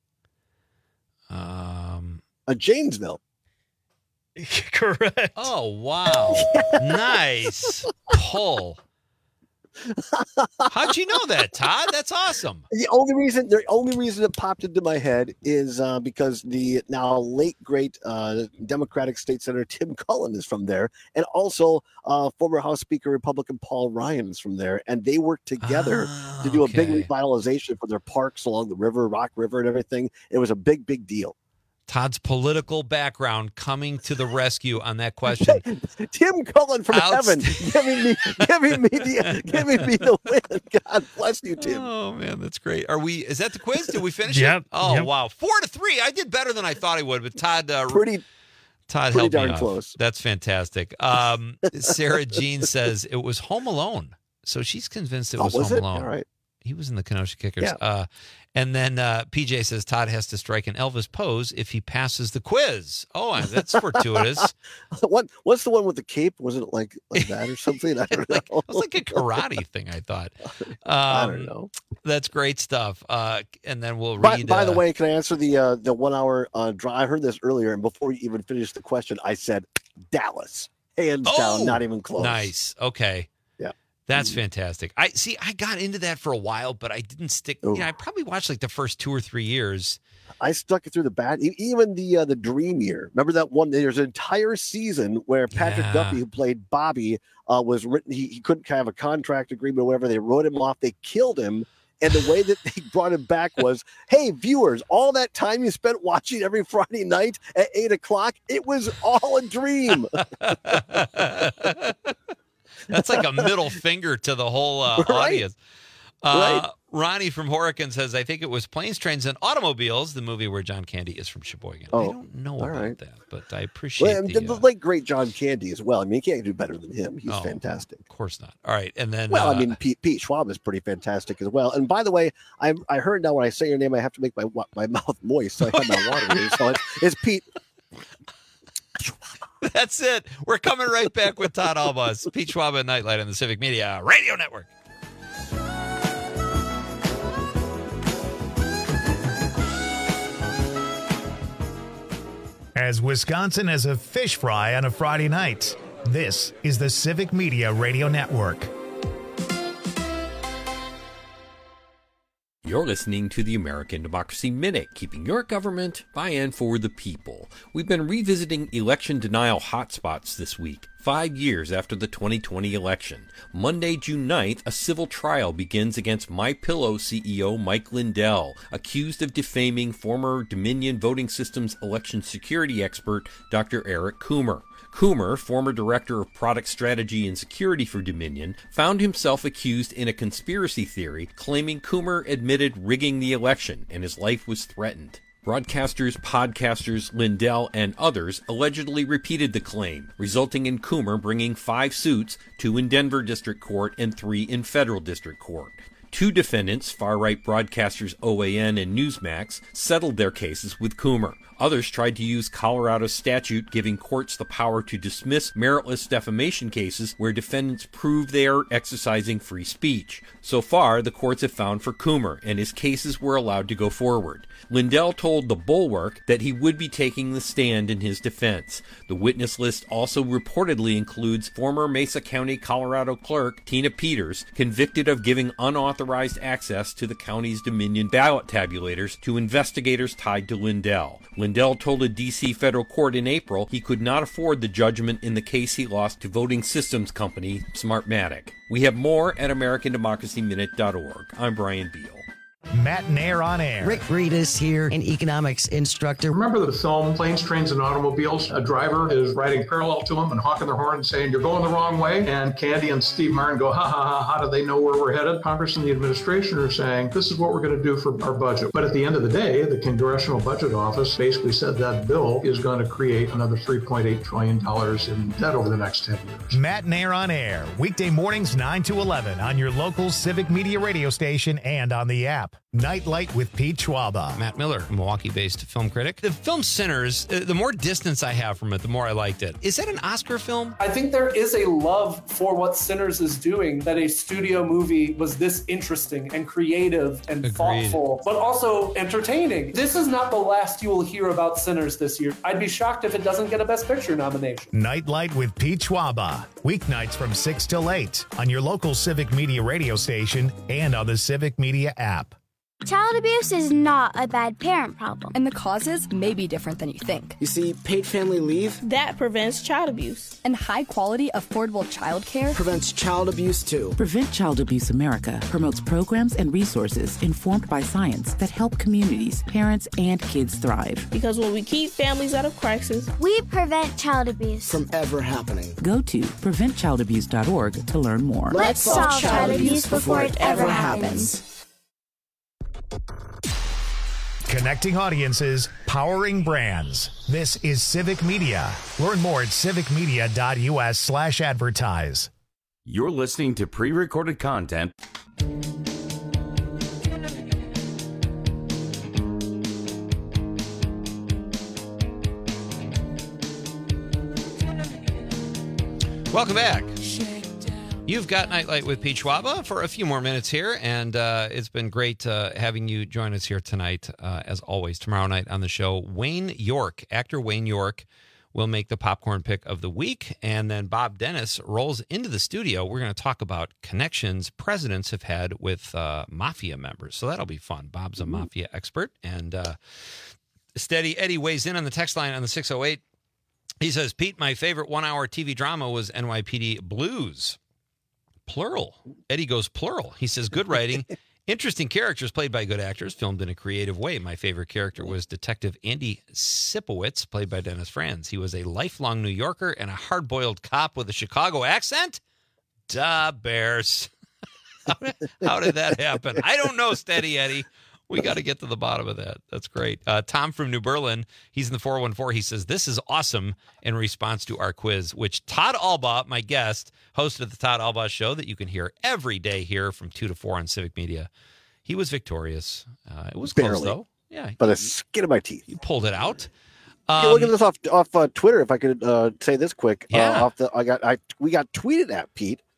Um. Uh, Janesville. Correct. Oh wow. Nice pull. How'd you know that, Todd? That's awesome. The only reason, the only reason it popped into my head is uh, because the now late great uh, Democratic State Senator Tim Cullen is from there, and also uh, former House Speaker Republican Paul Ryan is from there, and they worked together Ah, to do a big okay. revitalization for their parks along the river, Rock River, and everything. It was a big, big deal. Todd's political background coming to the rescue on that question. Tim Cullen from Outst- heaven, giving me, giving me the, giving me the win. God bless you, Tim. Oh man, that's great. Are we? Is that the quiz? Did we finish Yep, it? Oh yep. wow, four to three. I did better than I thought I would, but Todd, uh, Pretty, Todd pretty helped darn me off. close. That's fantastic. Um, Sarah Jean says it was Home Alone, so she's convinced it Oh, was, was Home it? Alone. All right. He was in the Kenosha Kickers. Yeah. Uh, and then uh, P J says Todd has to strike an Elvis pose if he passes the quiz. Oh, that's fortuitous. What what's the one with the cape? Was it like like that or something? I don't know. Like, it was like a karate thing, I thought. Um, I don't know. That's great stuff. Uh, and then we'll By, read. by the uh, way, can I answer the uh, the one hour uh, drive? I heard this earlier, and before you even finished the question, I said Dallas, hands Oh, down, not even close. Nice. Okay. Yeah. That's Mm. fantastic. I see. I got into that for a while, but I didn't stick. Oh. You know, I probably watched like the first two or three years. I stuck it through the bat. E- Even the uh, the Dream Year. Remember that one? There's an entire season where Patrick Yeah. Duffy, who played Bobby, uh, was written. He, he couldn't have a contract agreement or whatever. They wrote him off. They killed him. And the way that they brought him back was, hey, viewers, all that time you spent watching every Friday night at eight o'clock, it was all a dream. That's like a middle finger to the whole uh, Right. audience. Uh, Right. Ronnie from Horican says, I think it was Planes, Trains, and Automobiles, the movie where John Candy is from Sheboygan. I Oh, don't know all about right. that, but I appreciate Well, the, the, the uh, late great John Candy as well. I mean, you can't do better than him. He's Oh, fantastic. Of course not. All right. And then, Well, uh, I mean, Pete, Pete Schwab is pretty fantastic as well. And by the way, I I heard now when I say your name, I have to make my wa- my mouth moist. So I have my water here. So it's, it's Pete. that's it. We're coming right back with Todd Albus, Pete Schwab at Nightlight on the Civic Media Radio Network. as Wisconsin as a fish fry on a Friday night. This is the Civic Media Radio Network. You're listening to the American Democracy Minute, keeping your government by and for the people. We've been revisiting election denial hotspots this week, five years after the twenty twenty election. Monday, June ninth, a civil trial begins against MyPillow C E O Mike Lindell, accused of defaming former Dominion Voting Systems election security expert Doctor Eric Coomer. Coomer, former director of product strategy and security for Dominion, found himself accused in a conspiracy theory, claiming Coomer admitted rigging the election and his life was threatened. Broadcasters, podcasters, Lindell, and others allegedly repeated the claim, resulting in Coomer bringing five suits, two in Denver District Court and three in Federal District Court. Two defendants, far-right broadcasters O A N and Newsmax, settled their cases with Coomer. Others tried to use Colorado's statute giving courts the power to dismiss meritless defamation cases where defendants prove they are exercising free speech. So far, the courts have found for Coomer, and his cases were allowed to go forward. Lindell told The Bulwark that he would be taking the stand in his defense. The witness list also reportedly includes former Mesa County, Colorado clerk Tina Peters, convicted of giving unauthorized access to the county's Dominion ballot tabulators to investigators tied to Lindell. Lindell told a D C federal court in April he could not afford the judgment in the case he lost to voting systems company Smartmatic. We have more at American Democracy Minute dot org. I'm Brian Beal. Matt Nair on air. Rick Breedis here, an economics instructor. Remember the film Planes, Trains, and Automobiles? A driver is riding parallel to him and honking their horn and saying, "You're going the wrong way." And Candy and Steve Martin go, ha, ha, ha, how do they know where we're headed? Congress and the administration are saying, this is what we're going to do for our budget. But at the end of the day, the Congressional Budget Office basically said that bill is going to create another three point eight trillion dollars in debt over the next ten years. Matt Nair on air, weekday mornings nine to eleven on your local Civic Media radio station and on the app. Nightlight with Pete Schwaba. Matt Miller, Milwaukee-based film critic. The film Sinners, uh, the more distance I have from it, the more I liked it. Is that an Oscar film? I think there is a love for what Sinners is doing, that a studio movie was this interesting and creative and Agreed. thoughtful, but also entertaining. This is not the last you will hear about Sinners this year. I'd be shocked if it doesn't get a Best Picture nomination. Nightlight with Pete Schwaba. Weeknights from six till eight on your local Civic Media radio station and on the Civic Media app. Child abuse is not a bad parent problem. And the causes may be different than you think. You see, paid family leave that prevents child abuse. And high quality, affordable child care prevents child abuse too. Prevent Child Abuse America promotes programs and resources informed by science that help communities, parents, and kids thrive. Because when we keep families out of crisis, we prevent child abuse from ever happening. Go to prevent child abuse dot org to learn more. Let's solve child abuse before it ever happens. Connecting audiences, powering brands. This is Civic Media. Learn more at civic media dot u s slash advertise. You're listening to pre-recorded content. Welcome back. You've got Nightlight with Pete Schwaba for a few more minutes here, and uh, it's been great uh, having you join us here tonight. Uh, as always, tomorrow night on the show, Wayne York, actor Wayne York, will make the popcorn pick of the week, and then Bob Dennis rolls into the studio. We're going to talk about connections presidents have had with uh, mafia members, so that'll be fun. Bob's a mafia expert, and uh, Steady Eddie weighs in on the text line on the six oh eight. He says, Pete, my favorite one-hour T V drama was N Y P D Blues. Plural. Eddie goes plural. He says, good writing, interesting characters played by good actors, filmed in a creative way. My favorite character was Detective Andy Sipowicz, played by Dennis Franz. He was a lifelong New Yorker and a hard-boiled cop with a Chicago accent. Duh, Bears. how, did, how did that happen? I don't know, Steady Eddie. We got to get to the bottom of that. That's great. Uh, Tom from New Berlin, he's in the four one four. He says, this is awesome in response to our quiz, which Todd Albaugh, my guest, hosted the Todd Albaugh Show that you can hear every day here from two to four on Civic Media. He was victorious. Uh, it was Barely. close, though. Yeah, but a skin of my teeth. You pulled it out. Um, hey, look at this off off uh, Twitter. If I could uh, say this quick, yeah. uh, off the I got I we got tweeted at Pete.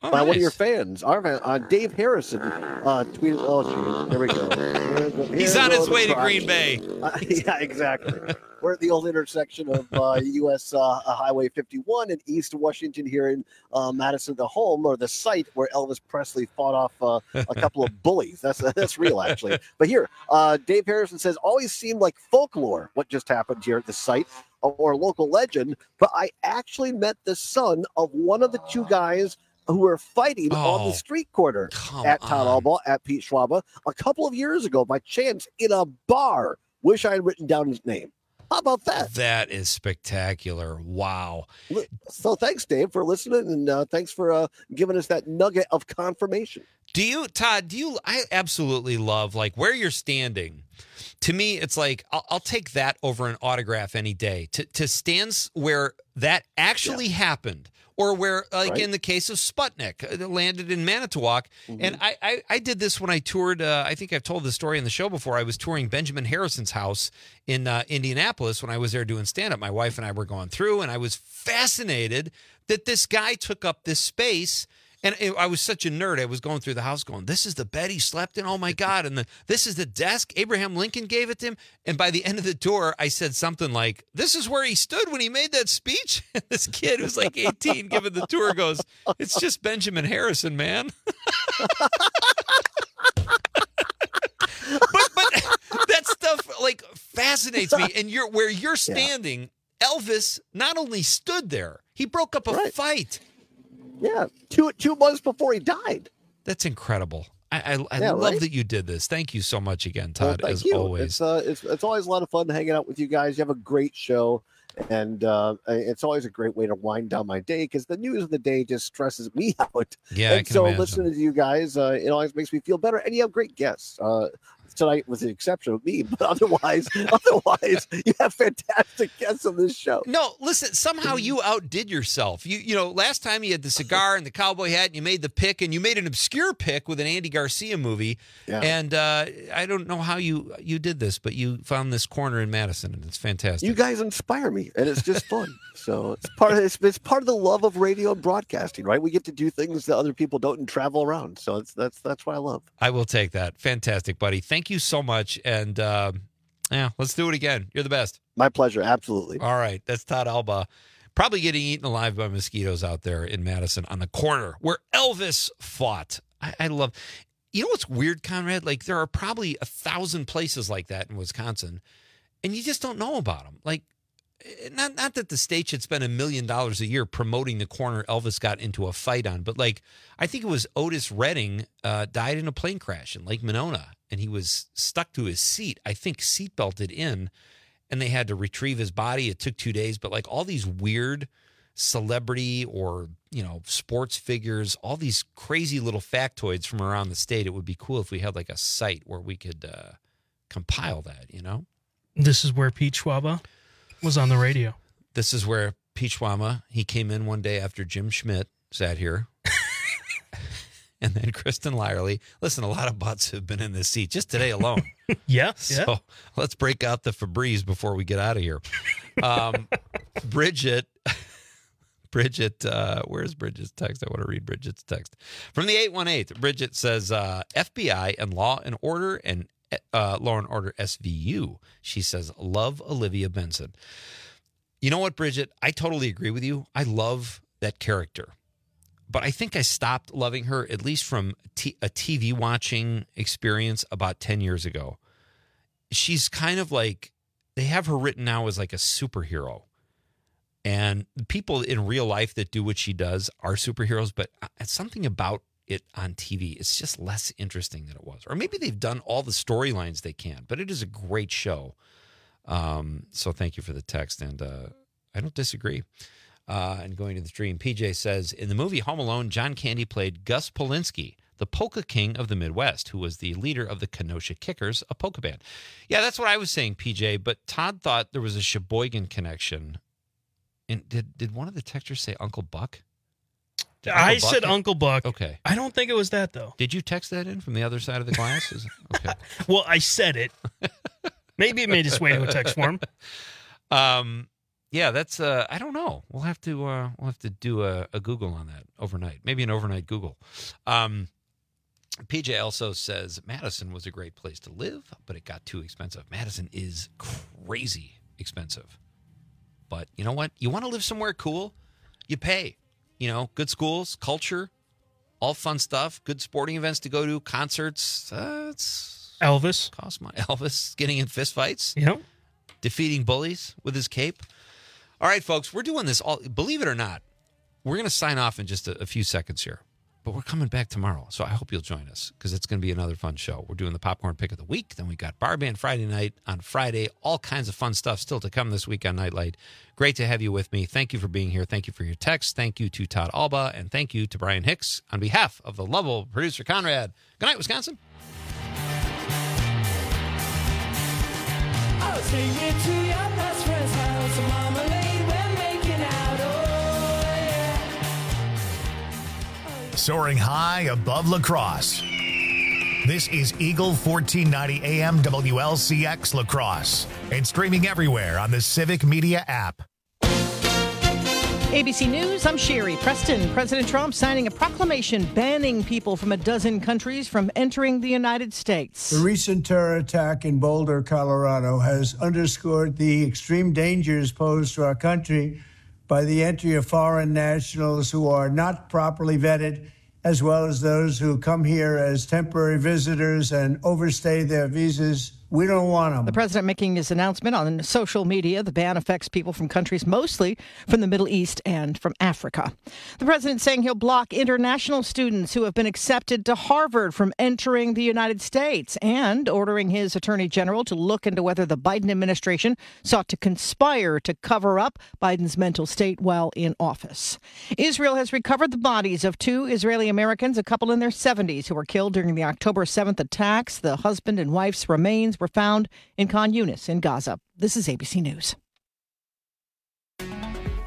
by nice. one of your fans. Our fan, uh, Dave Harrison uh, tweeted. Oh, geez, there we go. Here He's on his goes way to Croc. Green Bay. Uh, yeah, exactly. We're at the old intersection of uh, U S Uh, Highway fifty-one and East Washington here in uh, Madison, the home or the site where Elvis Presley fought off uh, a couple of bullies. That's that's real, actually. But here, uh, Dave Harrison says, always seemed like folklore what just happened here at the site or local legend, but I actually met the son of one of the two guys who were fighting Oh, on the street corner come at Todd on. Albaugh, at Pete Schwaba, a couple of years ago by chance in a bar. Wish I had written down his name. How about that? That is spectacular. Wow. So thanks, Dave, for listening, and uh, thanks for uh, giving us that nugget of confirmation. Do you, Todd, do you, I absolutely love like where you're standing. To me, it's like, I'll, I'll take that over an autograph any day. To, to stand where that actually yeah. happened. Or where, like right. in the case of Sputnik, it landed in Manitowoc. Mm-hmm. And I, I, I did this when I toured, uh, I think I've told this story in the show before. I was touring Benjamin Harrison's house in uh, Indianapolis when I was there doing stand-up. My wife and I were going through, and I was fascinated that this guy took up this space. And it, I was such a nerd. I was going through the house going, this is the bed he slept in? Oh, my God. And the, this is the desk. Abraham Lincoln gave it to him. And by the end of the tour, I said something like, this is where he stood when he made that speech? And this kid who's like eighteen giving the tour goes, it's just Benjamin Harrison, man. but, but that stuff, like, fascinates me. And you're where you're standing, yeah. Elvis not only stood there, he broke up a right. fight. Yeah, two two months before he died. That's incredible. I I, I yeah, love right? that you did this. Thank you so much again, Todd. Well, as you. always, it's uh, it's it's always a lot of fun hanging out with you guys. You have a great show, and uh, it's always a great way to wind down my day because the news of the day just stresses me out. Yeah, and I can so imagine. listening to you guys, uh, it always makes me feel better. And you have great guests. Uh, tonight with the exception of me, but otherwise, otherwise, you have fantastic guests on this show. No, listen, somehow you outdid yourself. You you know, last time you had the cigar and the cowboy hat and you made the pick and you made an obscure pick with an Andy Garcia movie. Yeah. And uh, I don't know how you you did this, but you found this corner in Madison and it's fantastic. You guys inspire me and it's just fun. So it's part of it's, it's part of the love of radio and broadcasting, right? We get to do things that other people don't and travel around. So it's that's that's what I love. I will take that. Fantastic, buddy. Thank you so much. And uh, yeah, let's do it again. You're the best. My pleasure. Absolutely. All right. That's Todd Albaugh. Probably getting eaten alive by mosquitoes out there in Madison on the corner where Elvis fought. I, I love, you know what's weird, Conrad? Like there are probably a thousand places like that in Wisconsin and you just don't know about them. Like, Not not that the state should spend a million dollars a year promoting the corner Elvis got into a fight on, but like I think it was Otis Redding uh, died in a plane crash in Lake Monona, and he was stuck to his seat. I think seatbelted in, and they had to retrieve his body. It took two days, but like all these weird celebrity or you know sports figures, all these crazy little factoids from around the state. It would be cool if we had like a site where we could uh, compile that. You know, this is where Pete Schwaba was on the radio. This is where Pete Schwaba, he came in one day after Jim Schmidt sat here. And then Kristen Lyerly. Listen, a lot of butts have been in this seat just today alone. yeah. So yeah. let's break out the Febreze before we get out of here. Um, Bridget, Bridget, uh, where's Bridget's text? I want to read Bridget's text. From the eight one eight, Bridget says, uh, F B I and Law and Order and Uh, Law and Order S V U. She says, love Olivia Benson. You know what, Bridget? I totally agree with you. I love that character. But I think I stopped loving her, at least from t- a T V watching experience about ten years ago. She's kind of like, they have her written now as like a superhero. And people in real life that do what she does are superheroes, but it's something about it on T V, it's just less interesting than it was. Or maybe they've done all the storylines they can, but it is a great show. Um, so thank you for the text, and uh, I don't disagree. Uh, and going to the stream, P J says, in the movie Home Alone, John Candy played Gus Polinski, the polka king of the Midwest, who was the leader of the Kenosha Kickers, a polka band. Yeah, that's what I was saying, P J, but Todd thought there was a Sheboygan connection. And did, did one of the texters say Uncle Buck? I Buck said it? Uncle Buck. Okay. I don't think it was that, though. Did you text that in from the other side of the glass? Is, okay. Well, I said it. Maybe it made its way to a text form. Um, Yeah, that's uh I don't know. We'll have to uh we'll have to do a, a Google on that overnight. Maybe an overnight Google. Um P J also says Madison was a great place to live, but it got too expensive. Madison is crazy expensive. But you know what? You want to live somewhere cool, you pay. You know, good schools, culture, all fun stuff, good sporting events to go to, concerts. Uh, it's Elvis. Cost money. Elvis getting in fistfights. Yep. Defeating bullies with his cape. All right, folks, we're doing this all. Believe it or not, we're going to sign off in just a, a few seconds here, but we're coming back tomorrow. So I hope you'll join us because it's going to be another fun show. We're doing the popcorn pick of the week. Then we got Bar Band Friday night on Friday. All kinds of fun stuff still to come this week on Nightlight. Great to have you with me. Thank you for being here. Thank you for your text. Thank you to Todd Alba, and thank you to Brian Hicks on behalf of the lovable producer Conrad. Good night, Wisconsin. I'll take you to your best friend's house, marmalade, we're making out, oh yeah. Soaring high above La Crosse. This is Eagle fourteen ninety A M W L C X La Crosse and streaming everywhere on the Civic Media app. A B C News, I'm Sherry Preston. President Trump signing a proclamation banning people from a dozen countries from entering the United States. The recent terror attack in Boulder, Colorado, has underscored the extreme dangers posed to our country by the entry of foreign nationals who are not properly vetted, as well as those who come here as temporary visitors and overstay their visas. We don't want them. The president making his announcement on social media. The ban affects people from countries mostly from the Middle East and from Africa. The president saying he'll block international students who have been accepted to Harvard from entering the United States and ordering his attorney general to look into whether the Biden administration sought to conspire to cover up Biden's mental state while in office. Israel has recovered the bodies of two Israeli Americans, a couple in their seventies, who were killed during the October seventh attacks. The husband and wife's remains were found in Khan Yunis in Gaza. This is A B C News.